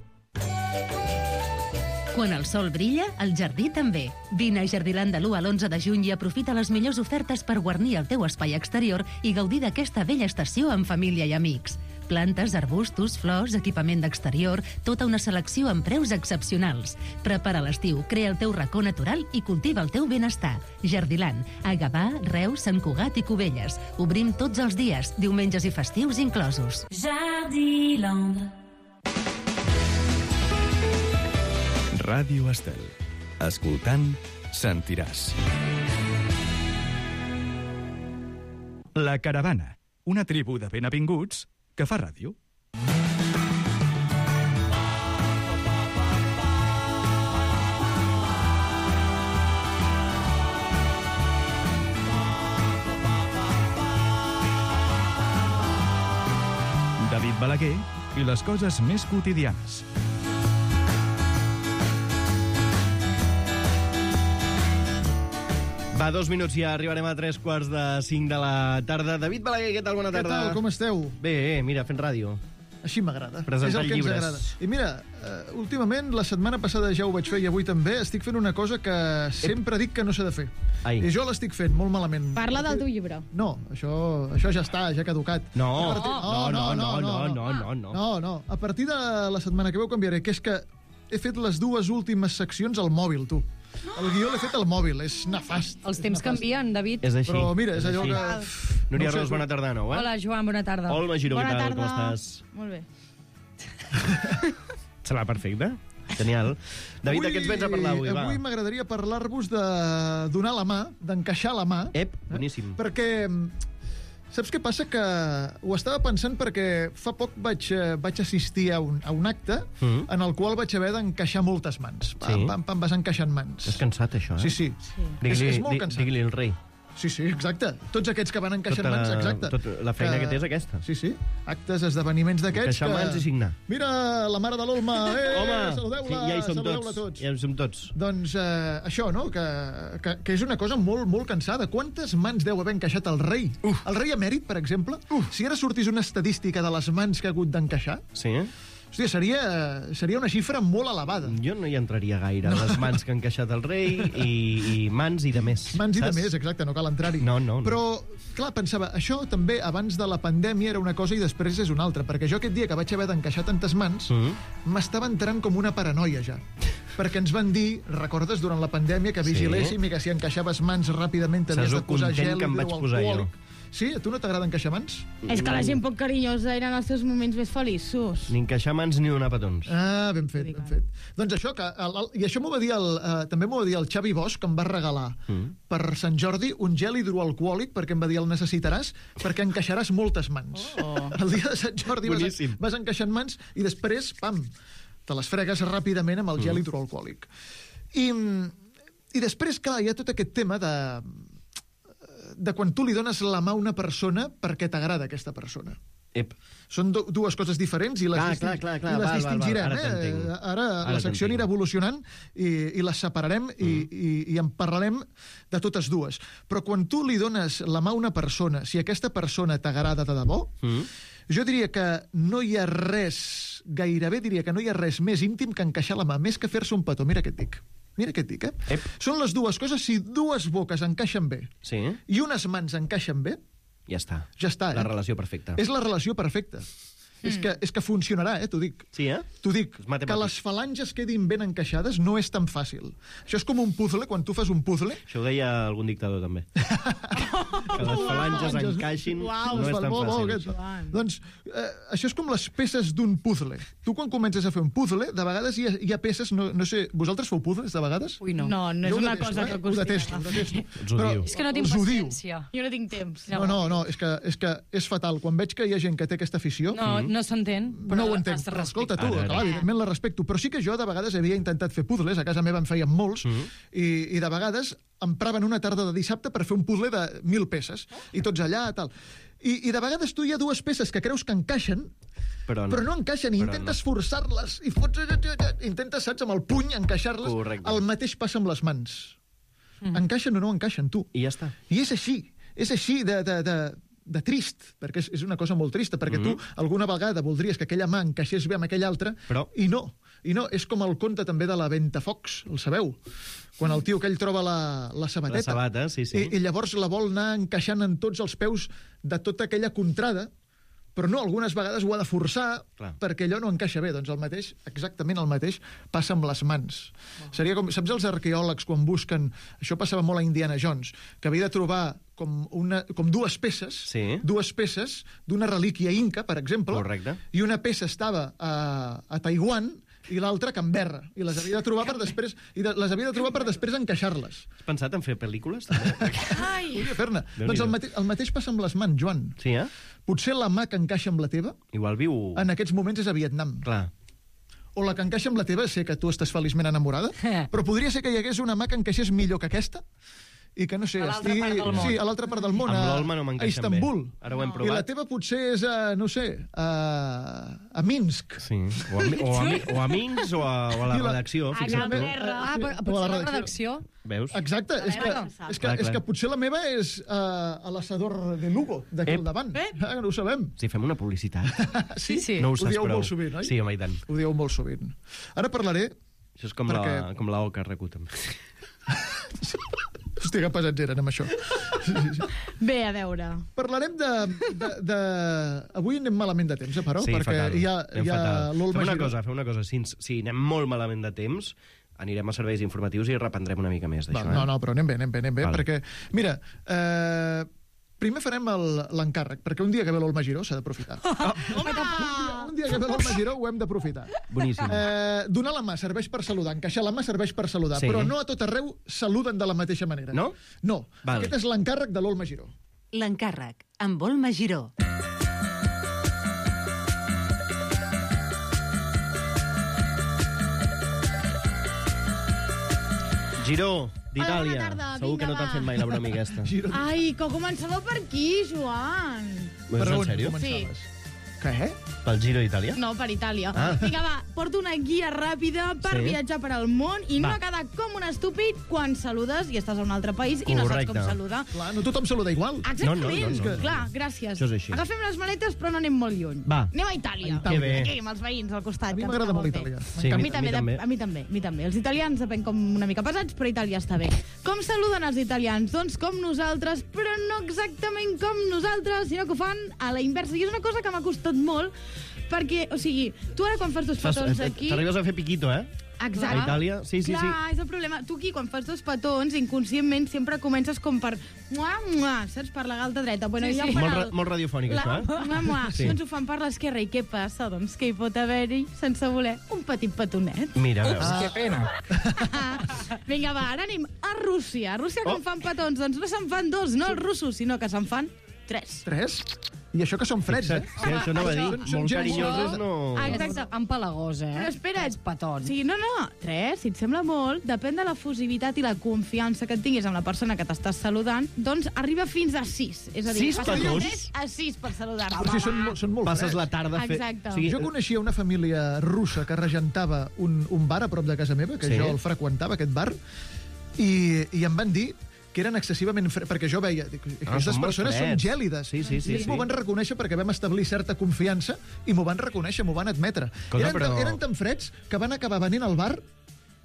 Quan el sol brilla, el jardí també. Vine a Jardiland de l'u a l'onze de juny i aprofita les millors ofertes per guarnir el teu espai exterior i gaudir d'aquesta bella estació amb família i amics. Plantes, arbustos, flors, equipament d'exterior, tota una selecció amb preus excepcionals. Prepara l'estiu, crea el teu racó natural i cultiva el teu benestar. Jardiland, a Gavà, Reus, Sant Cugat i Cubelles. Obrim tots els dies, diumenges i festius inclosos. Jardiland. Ràdio Estel. Escoltant, sentiràs. La Caravana, una tribu de benavinguts que fa ràdio. David Balaguer i les coses més quotidianes. Va, dos minuts i ja arribarem a tres quarts de cinc de la tarda. David Balaguer, què tal? Bona tarda. Què tal? Com esteu? Bé, mira, fent ràdio. Així m'agrada. Presentar és el que llibres. ens agrada. I mira, uh, últimament, la setmana passada ja ho vaig fer i avui també, estic fent una cosa que sempre dic que no s'ha de fer. Ai. I jo l'estic fent molt malament. Parla del teu llibre. No, això, això ja està, ja ha caducat. No, partir... no, no, no, no, no, no, no, no. No, no. A partir de la setmana que ve ho canviaré, que és que he fet les dues últimes seccions al mòbil, tu. El guió l'he fet al mòbil, és nefast. Els temps canvien, David. És així. Però mira, és allò així. que... Núria no sé, Ros, bona tarda, no, eh? Hola, Joan, bona tarda. Olma Giró, bona què tal? tarda. Com estàs? Molt bé. Serà perfecte. Genial. David, de què ens vens a parlar avui? Va. Avui m'agradaria parlar-vos de donar la mà, d'encaixar la mà. Ep, boníssim. Eh? Perquè... Saps què passa? Que ho estava pensant perquè fa poc vaig, vaig assistir a un, a un acte mm. en el qual vaig haver d'encaixar moltes mans. Pam, sí. pam, pam, vas encaixant mans. És cansat, això, eh? Sí, sí. sí. És, és molt cansat. Digui-li el rei. Sí, sí, exacte. Tots aquests que van encaixant tota, mans, exacte. Tot, la feina que, que té és aquesta. Sí, sí. Actes, esdeveniments d'aquests encaixar que... mans i signar. Mira, la mare de l'Olma! Eh, Home, saludeu-la! sí, ja hi som saludeu-la tots. tots. Ja hi som tots. Doncs eh, això, no? Que, que, que és una cosa molt, molt cansada. Quantes mans deu haver encaixat el rei? Uf. El rei emèrit, per exemple? Uf. Si ara sortís una estadística de les mans que ha hagut d'encaixar... Sí, eh? Hòstia, seria, seria una xifra molt elevada. Jo no hi entraria gaire. No. Les mans que ha encaixat el rei i, i mans i de més. Mans i saps? de més, exacte, no cal entrar-hi. No, no, no. Però, clar, pensava, això també abans de la pandèmia era una cosa i després és una altra, perquè jo aquest dia que vaig haver d'encaixar tantes mans m'estava mm. entrant com una paranoia ja. Perquè ens van dir, recordes, durant la pandèmia, que vigiléssim sí. i que si encaixaves mans ràpidament t'havies de posar gel hidroalcohòlic. Sí? A tu no t'agrada encaixar mans? És que la gent poc carinyosa eren els seus moments més feliços. Ni encaixar mans ni donar petons. Ah, ben fet, ben fet. Doncs això, que el, el, i això m'ho va dir el, uh, també m'ho va dir el Xavi Bosch, que em va regalar mm. per Sant Jordi un gel hidroalcohòlic, perquè em va dir el necessitaràs, perquè encaixaràs moltes mans. Oh. El dia de Sant Jordi vas, vas encaixant mans i després, pam, te les fregues ràpidament amb el gel mm. hidroalcohòlic. I, I després, clar, hi ha tot aquest tema de... de quan tu li dones la mà a una persona perquè t'agrada aquesta persona. Ep. Són do, dues coses diferents i les, clar, disting clar, clar, i les val, distingirem. val, val. Ara, eh? Ara, Ara la secció anirà evolucionant i, i les separarem mm. i, i, i en parlarem de totes dues. Però quan tu li dones la mà a una persona, si aquesta persona t'agrada de debò, mm. jo diria que no hi ha res, gairebé diria que no hi ha res més íntim que encaixar la mà, més que fer-se un petó. Mira què et dic. Mira què et dic, eh? Ep. Són les dues coses, si dues boques encaixen bé sí. i unes mans encaixen bé, ja està. Ja està, la eh? relació perfecta. És la relació perfecta. És que, és que funcionarà, eh, t'ho dic. Sí, eh? T'ho dic, que les falanges quedin ben encaixades no és tan fàcil. Això és com un puzzle, quan tu fas un puzzle... Això ho deia algun dictador, també. Que les falanges encaixin Uau, no és tan molt bo, fàcil. aquest. Doncs eh, això és com les peces d'un puzzle. Tu quan comences a fer un puzzle, de vegades hi ha, hi ha peces... No, no sé, vosaltres feu puzzles de vegades? Ui, no. No, no és Jo ho una detesto, cosa eh? que Ho detesto, ho detesto. Us ho diu. És que no tinc Us ho diu. paciència. Jo no tinc temps. No, no, no, és que, és que és fatal. Quan veig que hi ha gent que té aquesta afició... No, no s'entén, però no ho entenc. es Però, respecta. escolta, tu, Ara, ara. clar, evidentment la respecto. Però sí que jo de vegades havia intentat fer puzzles, a casa meva en feien molts, Mm. i, i de vegades empraven una tarda de dissabte per fer un puzzle de mil peces, i tots allà, tal. I, i de vegades tu hi ha dues peces que creus que encaixen, Però no, però no encaixen, i Però intentes forçar-les, i fots... intentes, saps, amb el puny encaixar-les. Correcte. El mateix passa amb les mans. Encaixen o no encaixen, tu. I ja està. I és així, és així de, de, de, de trist, perquè és, és una cosa molt trista, perquè tu alguna vegada voldries que aquella mà encaixés bé amb aquella altra, Però- i no. I no, és com el conte també de la Ventafocs, el sabeu? Quan el tio aquell troba la, la sabateta. La sabata, sí, sí. I, I llavors la vol anar encaixant en tots els peus de tota aquella contrada, però no, algunes vegades ho ha de forçar Clar. perquè allò no encaixa bé. Doncs el mateix, exactament el mateix, passa amb les mans. Seria com, saps els arqueòlegs quan busquen... Això passava molt a Indiana Jones, que havia de trobar com, una, com dues peces, Sí. dues peces d'una relíquia inca, per exemple, Correcte. i una peça estava a, a Taiwan i l'altra a Canberra, i les havia de trobar per després i de, les havia de trobar per després encaixar-les. Has pensat en fer pel·lícules? també? Ai! Podria fer-ne. Déu-n'hi-do. Doncs el, mate el mateix passa amb les mans, Joan. Sí, eh? Potser la mà que encaixa amb la teva, Igual viu... en aquests moments és a Vietnam. Clar. O la que encaixa amb la teva, sé que tu estàs feliçment enamorada, però podria ser que hi hagués una mà que encaixés millor que aquesta, i que, no sé, A l'altra estigui... part del món. Sí, a l'altra part del món, Amb a, l'Olma no a m'encaixen Istanbul. bé. Ara ho hem I la provat. teva potser és a, no sé, a, a Minsk. Sí. O a, mi- o a, mi- o a Minsk o a, o a la I la- redacció, A fixa't tu. Canberra. Ah, però O a potser la la redacció. redacció... Veus? Exacte, és que, veure com sap. és, que, Clar, és clar. que potser la meva és uh, a l'assador de Lugo, d'aquí Ep. al davant. Ep. Ah, no ho sabem. Si fem una publicitat. Sí, sí. No ho Ho saps dieu prou. molt sovint, oi? Sí, home, i tant. Ho dieu molt sovint. Ara parlaré... Això és com, Perquè- la, com la O que recut, també. Hòstia, que pesats eren amb això. Sí, sí, sí. Bé, a veure. Parlarem de, de, de... Avui anem malament de temps, eh, però, Sí, perquè fatal. hi ha, Anem hi ha fatal. l'Olma Fem una Giró. cosa, fem una cosa. Si, ens- si anem molt malament de temps, anirem a serveis informatius i reprendrem una mica més d'això. Val, no, no, però anem bé, anem bé, anem bé, Val. perquè, mira, eh, primer farem el- l'encàrrec, perquè un dia que ve l'Olma Giró s'ha d'aprofitar. Ah. Un dia que ve l'Olma Giró ho hem d'aprofitar. Boníssim. Eh, donar la mà serveix per saludar, encaixar la mà serveix per saludar, Sí. però no a tot arreu saluden de la mateixa manera. No? No. Val. Aquest és l'encàrrec de l'Olma Giró. L'encàrrec, amb Olma Giró. Giró, d'Itàlia. Hola, bona tarda, Segur que vinga, no t'han va. fet mai la broma aquesta. Giró. Ai, que començava per aquí, Joan. És Per en on sèrio? començaves? Què? Pel Giro d'Itàlia? No, per Itàlia. Ah. Vinga, va, porto una guia ràpida per Sí. viatjar per al món i no Va. ha quedat com un estúpid quan saludes i estàs a un altre país i no saps Correcte. com saludar. Clar, no tothom saluda igual. Exactament. No, no, no, no. Clar, gràcies. Això és així. Agafem les maletes, però no anem molt lluny. Va. Anem a Itàlia. A Itàlia. Que bé. Aquí, amb els veïns al costat. A mi que ens m'agrada va molt bé. Itàlia. Sí, a, a mi mi també, també. a mi també, a mi també. Els italians depèn com una mica pesats, però Itàlia està bé. Com saluden els italians? Doncs com nosaltres, però no exactament com nosaltres, sinó que ho fan a la inversa. I és una cosa que m'ha costat molt, perquè, o sigui, tu ara quan fas dos Fas- petons aquí... T'arribes a fer piquito, eh? Exacte. A Itàlia, sí, sí, Clar, sí. és el problema. Tu aquí, quan fas dos petons, inconscientment sempre comences com per... Mua, mua, saps? Per la galta dreta. Bueno, Sí, ja sí. per Molt, el- ra molt radiofònic, la... això, eh? Mua, mua. Sí. Doncs ho fan per l'esquerra. I què passa? Doncs que hi pot haver-hi, sense voler, un petit petonet. Mira, veus. Ah. Que pena. Vinga, va, ara anem a Rússia. A Rússia, com Oh. fan petons? Doncs no se'n fan dos, no els russos, sinó que se'n fan tres. Tres? I això que són freds, eh? Sí, això no va dir. Són- són Molt gent carinyosos, molt- no... Exacte. Empalagós, eh? Però espera't. Els petons. Sí, no, no, tres, si et sembla molt, depèn de la fusivitat i la confiança que et tinguis amb la persona que t'estàs saludant, doncs arriba fins a sis. És a dir, Sis passes de petons? tres a sis per saludar-te. Però si són, molt- són molt Passes freds. la tarda fent... Exacte. O sigui, Jo coneixia una família russa que regentava un, un bar a prop de casa meva, que Sí. jo el freqüentava, aquest bar, i, i em van dir que eren excessivament freds, perquè jo veia, dic, aquestes són molt persones són freds. gèlides. Sí, sí, sí, I ells sí. m'ho van reconèixer perquè vam establir certa confiança i m'ho van reconèixer, m'ho van admetre. Escolta, eren, però- tan, eren tan freds que van acabar venint al bar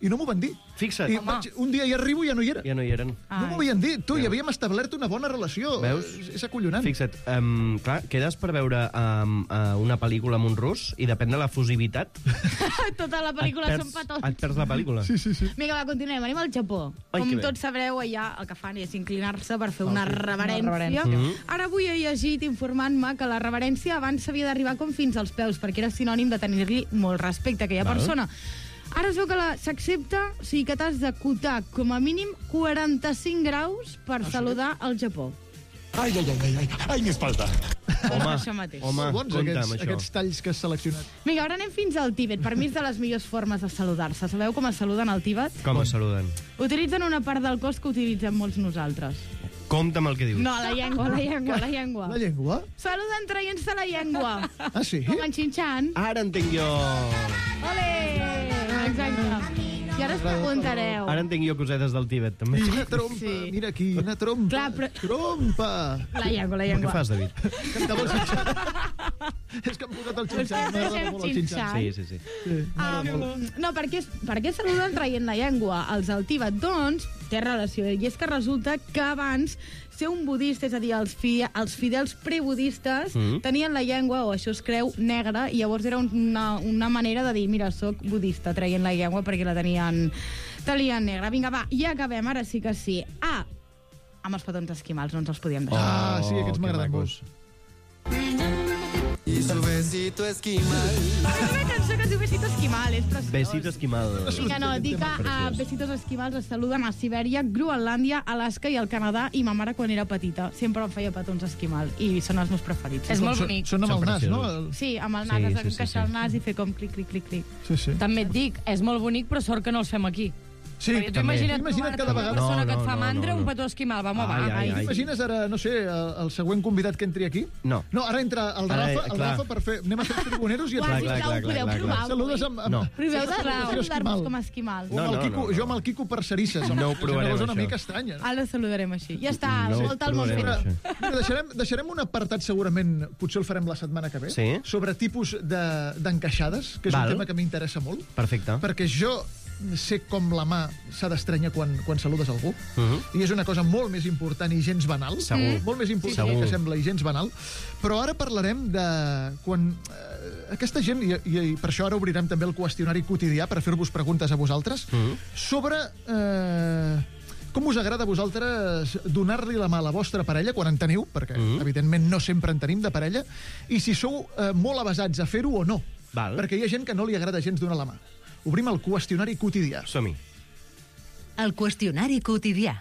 i no m'ho van dir. Fixa't. I vaig, un dia hi arribo i ja no hi era. Ja no hi eren. No m'ho havien dit. Tu, hi havíem establert una bona relació. Veus? És, és acollonant. Fixa't, um, clar, quedes per veure um, uh, una pel·lícula amb un rus i depèn de la fusivitat Tota la pel·lícula et són perds, petons. et perds la pel·lícula. Sí, sí, sí. Vinga, va, continuem. Anem al Japó. Ai, Com que bé. tots sabreu, allà el que fan és inclinar-se per fer una sí. reverència. Una reverència. Mhm. Ara avui he llegit informant-me que la reverència abans s'havia d'arribar com fins als peus, perquè era sinònim de tenir-li molt respecte a aquella Val. persona. Ara es veu que la- s'accepta, o sigui que t'has d'acotar com a mínim quaranta-cinc graus per saludar al Japó. Ai, ai, ai, ai, ai, ai, mi espalda. Home, Això mateix. home, Molt bons compte aquests, amb això. aquests talls que has seleccionat. Vinga, ara anem fins al Tíbet. Per mi és de les millors formes de saludar-se. Sabeu com es saluden al Tíbet? Com es saluden? Utilitzen una part del cos que utilitzem molts nosaltres. Compte amb el que dius. No, la llengua, la llengua, la llengua. La llengua? Saluden traient-se la llengua. Ah, sí? Com en Xinxan. Ara entenc jo... Ole! Exacte. I ara us preguntareu. Ara entenc jo cosetes del Tíbet, també. Quina trompa, Sí. mira quina trompa. Clar, però- Trompa! La llengua, la Què llengua. fas, David? Cantava el xinxan. És que em posat el xinxan. M'agrada molt el xinxan. Sí, sí, sí. Sí, m'agrada molt. Um, no, per què, per què saluden traient la llengua? Els del Tíbet, doncs, té relació. I és que resulta que abans ser un budista, és a dir, els, fi, els fidels prebudistes, Mm. tenien la llengua, o això es creu, negra, i llavors era una, una manera de dir, mira, sóc budista, traient la llengua perquè la tenien, tenien negra. Vinga, va, ja acabem, ara sí que sí. Ah, amb els petons esquimals, no ens els podíem deixar. Ah, sí, aquests que m'agraden macos. molt. Y su besito esquimal. Tinc una cançó que es diu Besito Esquimal, és preciós. Besito esquimal. Vinga, no, dic que a Besitos Esquimals es saluden a Sibèria, Groenlàndia, Alaska i al Canadà, i ma mare quan era petita sempre em feia petons esquimal i són els meus preferits. És molt Són- bonic. Són amb el Són nas, no? preciosos. El- Sí, amb el nas, Sí, has sí, de sí, encaixar sí. el nas i fer com clic, clic, clic, clic. Sí, sí. També et dic, és molt bonic, però sort que no els fem aquí. Sí, Perquè tu també. imagina't, Imagina't cada trobar-te vegada- una persona No, que et no, fa no, mandra, no, no. un petó esquimal, va, home, va. Ai, ai, ai. T'imagines ara, no sé, el, el següent convidat que entri aquí? No. No, ara entra el Ara, Rafa, el clar. Rafa per fer... Anem a fer tribuneros i ens Uau, clar, clar, sisplau, clar, podeu clar, provar. clar. saludes amb... amb... No. Proveu de Salutació saludar-vos esquimal. com a esquimals. O No, amb el no, Quico, no, no. jo amb el Quico per cerisses. No ho És una provarem, cosa una això. mica estranya. Ara saludarem així. Ja està, No ho volta al món provarem, fet. això. Mira, deixarem, deixarem un apartat segurament, potser el farem la setmana que ve, Sí. sobre tipus de- d'encaixades, que és Val. un tema que m'interessa molt, Perfecte. perquè jo sé com la mà s'ha d'estrènyer quan, quan saludes algú, Uh -huh. i és una cosa molt més important i gens banal. Segur. Molt més important Sí, sí. que sembla i gens banal. Però ara parlarem de quan eh, aquesta gent, i, i, i per això ara obrirem també el qüestionari quotidià per fer-vos preguntes a vosaltres, Uh -huh. sobre eh, com us agrada a vosaltres donar-li la mà a la vostra parella quan en teniu, perquè Mhm. evidentment no sempre en tenim de parella, i si sou eh, molt avasats a fer-ho o no. Val. Perquè hi ha gent que no li agrada gens donar la mà. Obrim el qüestionari quotidià. Som-hi. El qüestionari quotidià.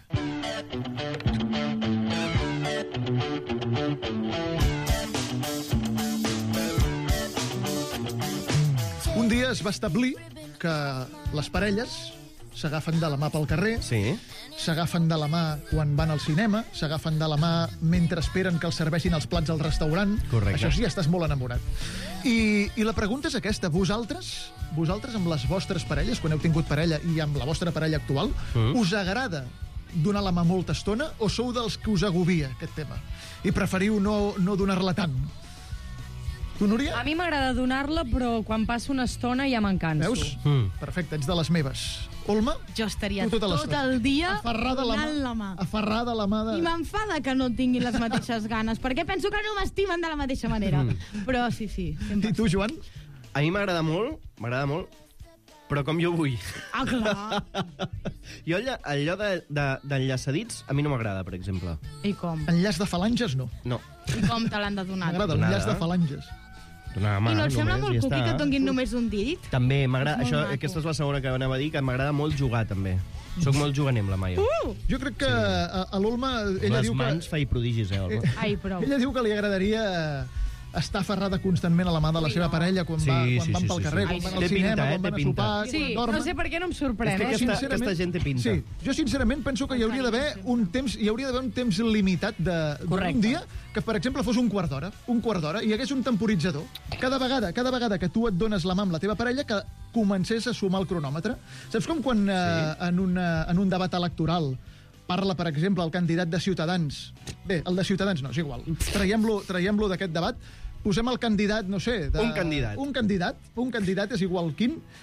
Un dia es va establir que les parelles s'agafen de la mà pel carrer, Sí. s'agafen de la mà quan van al cinema, s'agafen de la mà mentre esperen que els serveixin els plats al restaurant. Correcte. Això sí, estàs molt enamorat. I, I la pregunta és aquesta. Vosaltres, vosaltres amb les vostres parelles, quan heu tingut parella i amb la vostra parella actual, Mm. us agrada donar la mà molta estona o sou dels que us agobia aquest tema? I preferiu no, no donar-la tant? Tu, Núria? A mi m'agrada donar-la, però quan passo una estona ja me'n canso. Veus? Mm. Perfecte, ets de les meves. Olma? Jo estaria Tu tota tot l'estona. el dia Aferrada a la mà. donant la mà. Aferrada a la mà de... I m'enfada que no tinguin les mateixes ganes, perquè penso que no m'estimen de la mateixa manera. Però sí, sí. sempre. I tu, Joan? A mi m'agrada molt, m'agrada molt, però com jo vull. Ah, clar. Jo allò, allò de- de- d'enllaçadits, a mi no m'agrada, per exemple. I com? Enllaç de falanges, no. No. I com te l'han de donar? M'agrada Donada. l'enllaç de falanges. Donar la mà, I no et sembla només, molt ja cuqui està. que et donguin només un dit? També, m'agrada... És molt Això, maco. aquesta és la segona que anava a dir, que m'agrada molt jugar, també. Soc molt juganer amb la mà, jo. Uh! Jo crec que a, a l'Olma, ella Les diu mans que... feia prodigis, eh, Olga? Ai, prou. Ella diu que li agradaria estar aferrada constantment a la mà de la seva parella quan, Sí, va, quan sí, van sí, pel sí, carrer, sí. quan Ai, van sí. al Té cinema, pinta, eh? quan van Té a pinta. sopar, Sí, quan dormen. no sé per què no em sorprèn, És que eh? aquesta, Sincerament- aquesta gent té pinta. Sí, jo sincerament penso que hi hauria d'haver un temps, hi hauria d'haver un temps limitat de, Correcte. d'un dia que, per exemple, fos un quart d'hora, un quart d'hora, i hi hagués un temporitzador. Cada vegada, cada vegada que tu et dones la mà amb la teva parella, que comencés a sumar el cronòmetre. Saps com quan eh, en, una, en un debat electoral parla, per exemple, el candidat de Ciutadans. Bé, el de Ciutadans no, és igual. Traiem-lo traiem-lo d'aquest debat. Posem el candidat, no sé... De... Un candidat. Un candidat. Un candidat és igual quin.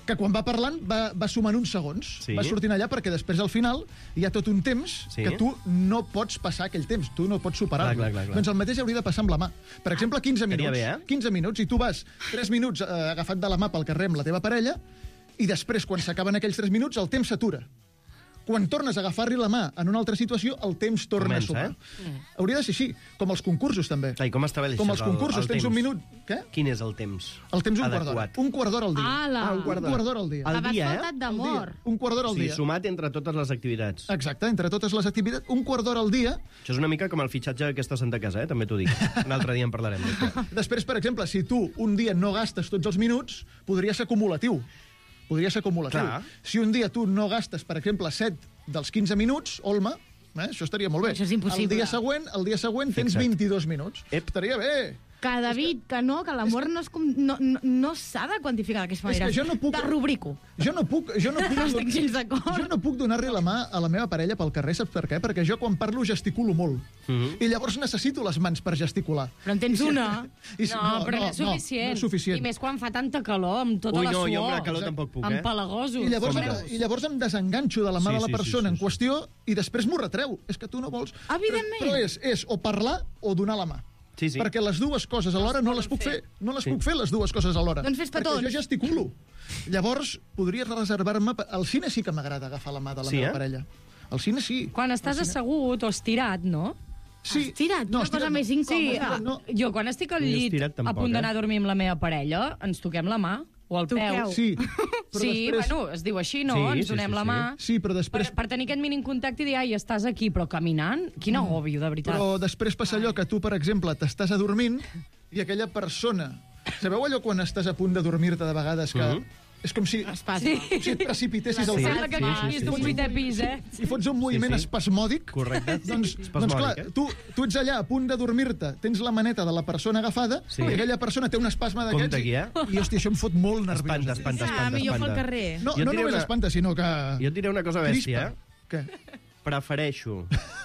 que quan va parlant va, va sumant uns segons. Sí. Va sortint allà perquè després al final hi ha tot un temps Sí. que tu no pots passar aquell temps, tu no pots superar-lo. Clar, clar, clar, clar. Doncs el mateix hauria de passar amb la mà. Per exemple, quinze Estaria minuts. bé, eh? quinze minuts, i tu vas tres minuts eh, agafat de la mà pel carrer amb la teva parella, i després, quan s'acaben aquells tres minuts, el temps s'atura. Quan tornes a agafar-li la mà en una altra situació, el temps torna Comença, a sumar. eh? Hauria de ser així, com els concursos, també. I com estableixes Com els el- concursos, el tens temps? un minut... Què? Quin és el temps? El temps un quart d'hora. adequat? Un quart d'hora al dia. Ala. Ah, un quart d'hora al dia. Al Abans dia, eh? faltat d'amor. Al dia. Un quart d'hora al Sí, dia. sumat entre totes les activitats. Exacte, entre totes les activitats, un quart d'hora al dia. Això és una mica com el fitxatge d'aquesta Santa Casa, eh? També t'ho dic. Un altre dia en parlarem. Després, per exemple, si tu un dia no gastes tots els minuts, podria ser acumulatiu. Podria ser acumulatiu. Clar. Si un dia tu no gastes, per exemple, set dels quinze minuts, Olma, eh, això estaria molt bé. Això és impossible. El dia següent, el dia següent tens Fixa't. vint-i-dos minuts. Ep. Estaria bé. Que, David, que no, que l'amor no, és com, no, no, no s'ha de quantificar d'aquesta És manera. que jo no puc- De rubrico. Jo no puc, jo no puc, No estic gens d'acord. jo no puc donar-li la mà a la meva parella pel carrer, saps per què? Perquè jo quan parlo gesticulo molt. Mhm. I llavors necessito les mans per gesticular. Però en tens una. I si- No, però no és suficient. No, no és suficient. I més quan fa tanta calor, amb tota Ui, la no, suor. jo amb la calor tampoc puc, eh? Empalagosos. I llavors, Com em, veus? I llavors em desenganxo de la mà Sí, de la sí, sí, persona sí, en sí. qüestió i després m'ho retreu. És que tu no vols... Evidentment. Però, però és, és o parlar o donar la mà. Sí, sí. Perquè les dues coses alhora no les puc fer. No les Sí. puc fer, les dues coses alhora. Doncs fes Perquè petons. jo gesticulo. Llavors, podria reservar-me... Al cine sí que m'agrada agafar la mà de la Sí, meva eh? parella. Al cine sí. Quan estàs assegut o estirat, no? Sí. Estirat, No, una estirat cosa no. més incòmoda. Sí, no. jo quan estic al Ni llit estirat tampoc, a punt d'anar eh? a dormir amb la meva parella, ens toquem la mà o el Toqueu. peu. Sí. Però Sí, després... bueno, es diu així, no? Sí, ens sí, donem sí, la sí. mà. Sí, però Per, després... per tenir aquest mínim contacte i dir, ai, estàs aquí, però caminant? Quin agòbio, de veritat. Però després passa allò que tu, per exemple, t'estàs adormint i aquella persona... Sabeu allò quan estàs a punt de dormir-te de vegades que... Mhm. És com si, Espasme. com si et precipitessis al Sí, fred sembla que haguis d'un vuitè pis, eh? i fots un moviment Sí, sí. espasmòdic. Correcte. Doncs, Espasmòdic, doncs clar, eh? tu, tu ets allà a punt de dormir-te, tens la maneta de la persona agafada Sí. i aquella persona té un espasme d'aquests Compte aquí, eh? i, hòstia, això em fot molt nerviós. Espanta, espanta, Ah, espanta. millor fer el espanta. carrer. No, Jo no et diré només una- espanta, sinó que... Jo et diré una cosa bèstia, eh? Què? Prefereixo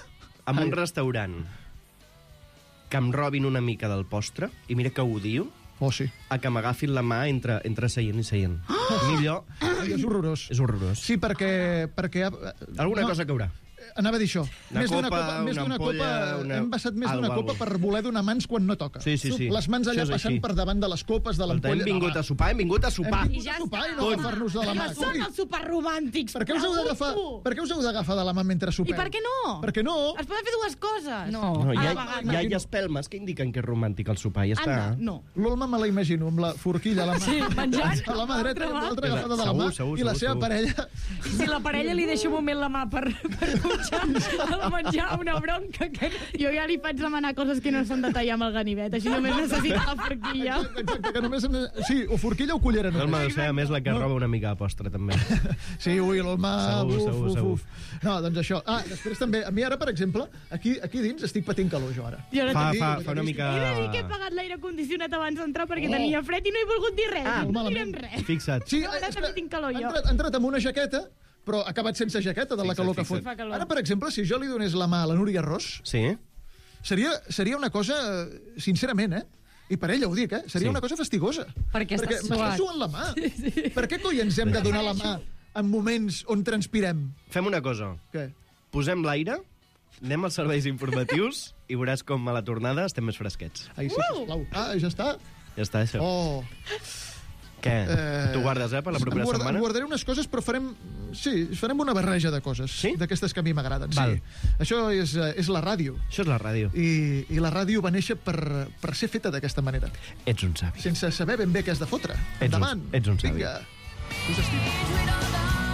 en un restaurant que em robin una mica del postre, i mira que ho odio, Oh, sí. a que m'agafin la mà entre, entre seient i seient. Millor Ai, és horrorós. és horrorós. Sí, perquè... perquè Alguna no, cosa caurà. Anava a dir això. Una més d'una copa, copa, més una d'una ampolla, copa una- hem passat més algo, d'una copa algo. per voler donar mans quan no toca. Sí, sí, sí. Les mans allà Això és passant així. per davant de les copes, de Escolta, l'ampolla... hem vingut No, a sopar, hem vingut a sopar. Hem vingut a sopar i no agafar-nos de la mà. Que són els superromàntics. Per què us heu d'agafar pregunto. per què us heu d'agafar de la mà mentre sopeu? I per què no? Per què no? Es poden fer dues coses. No. No, A hi, la ha, vegada. hi, ha, hi ha espelmes que indiquen que és romàntic el sopar, ja està. Anda, no. L'Olma me la imagino amb la forquilla a la mà, Sí, menjant a la mà dreta i amb l'altra agafada de la Segur, mà segur, i la segur, seva segur. parella... I si la parella li deixa un moment la mà per, per punxar el menjar, una bronca que... Jo ja li faig demanar coses que no s'han de tallar amb el ganivet, així només necessita la forquilla. Exacte, que només... hem de- Sí, o forquilla o cullera L'Olma només. deu ser, a més, la que roba una mica de postre, també. Sí, ui, l'Olma... Segur, uf, segur, uf, segur. uf. No, doncs això. Ah, després també, a mi ara, per exemple, aquí, aquí dins estic patint calor, jo ara. Jo ara Fa, també. fa, fa una mica... He de dir que he pagat l'aire condicionat abans d'entrar perquè tenia fred i no he volgut dir res. Ah, no malament. direm res. Fixa't. Sí, No, ara espera, també tinc calor, ha jo. entrat, ha entrat amb una jaqueta, però ha acabat sense jaqueta de la Fixa't, calor que fixa't. fot. Fa calor. Ara, per exemple, si jo li donés la mà a la Núria Ros, Sí? seria, seria una cosa, eh, sincerament, eh? I per ella ho dic, eh? Seria Sí. una cosa fastigosa. Perquè Perquè estàs m'està suat. suant la mà. Sí, sí. Per què coi ens hem de donar la mà en moments on transpirem? Fem una cosa. Què? Posem l'aire, anem als serveis informatius i veuràs com a la tornada estem més fresquets. Ai, sí, sisplau. Ah, ja està. Ja està, això. Oh. Què? Eh, T'ho guardes, eh, per la propera em guarda, setmana? Em guardaré unes coses, però farem... Sí, farem una barreja de coses. Sí? D'aquestes que a mi m'agraden. Val. Sí. Això és, eh, és la ràdio. Això és la ràdio. I, I la ràdio va néixer per, per ser feta d'aquesta manera. Ets un savi. Sense saber ben bé què has de fotre. Ets un- Endavant. ets un savi. Vinga. Us estimo.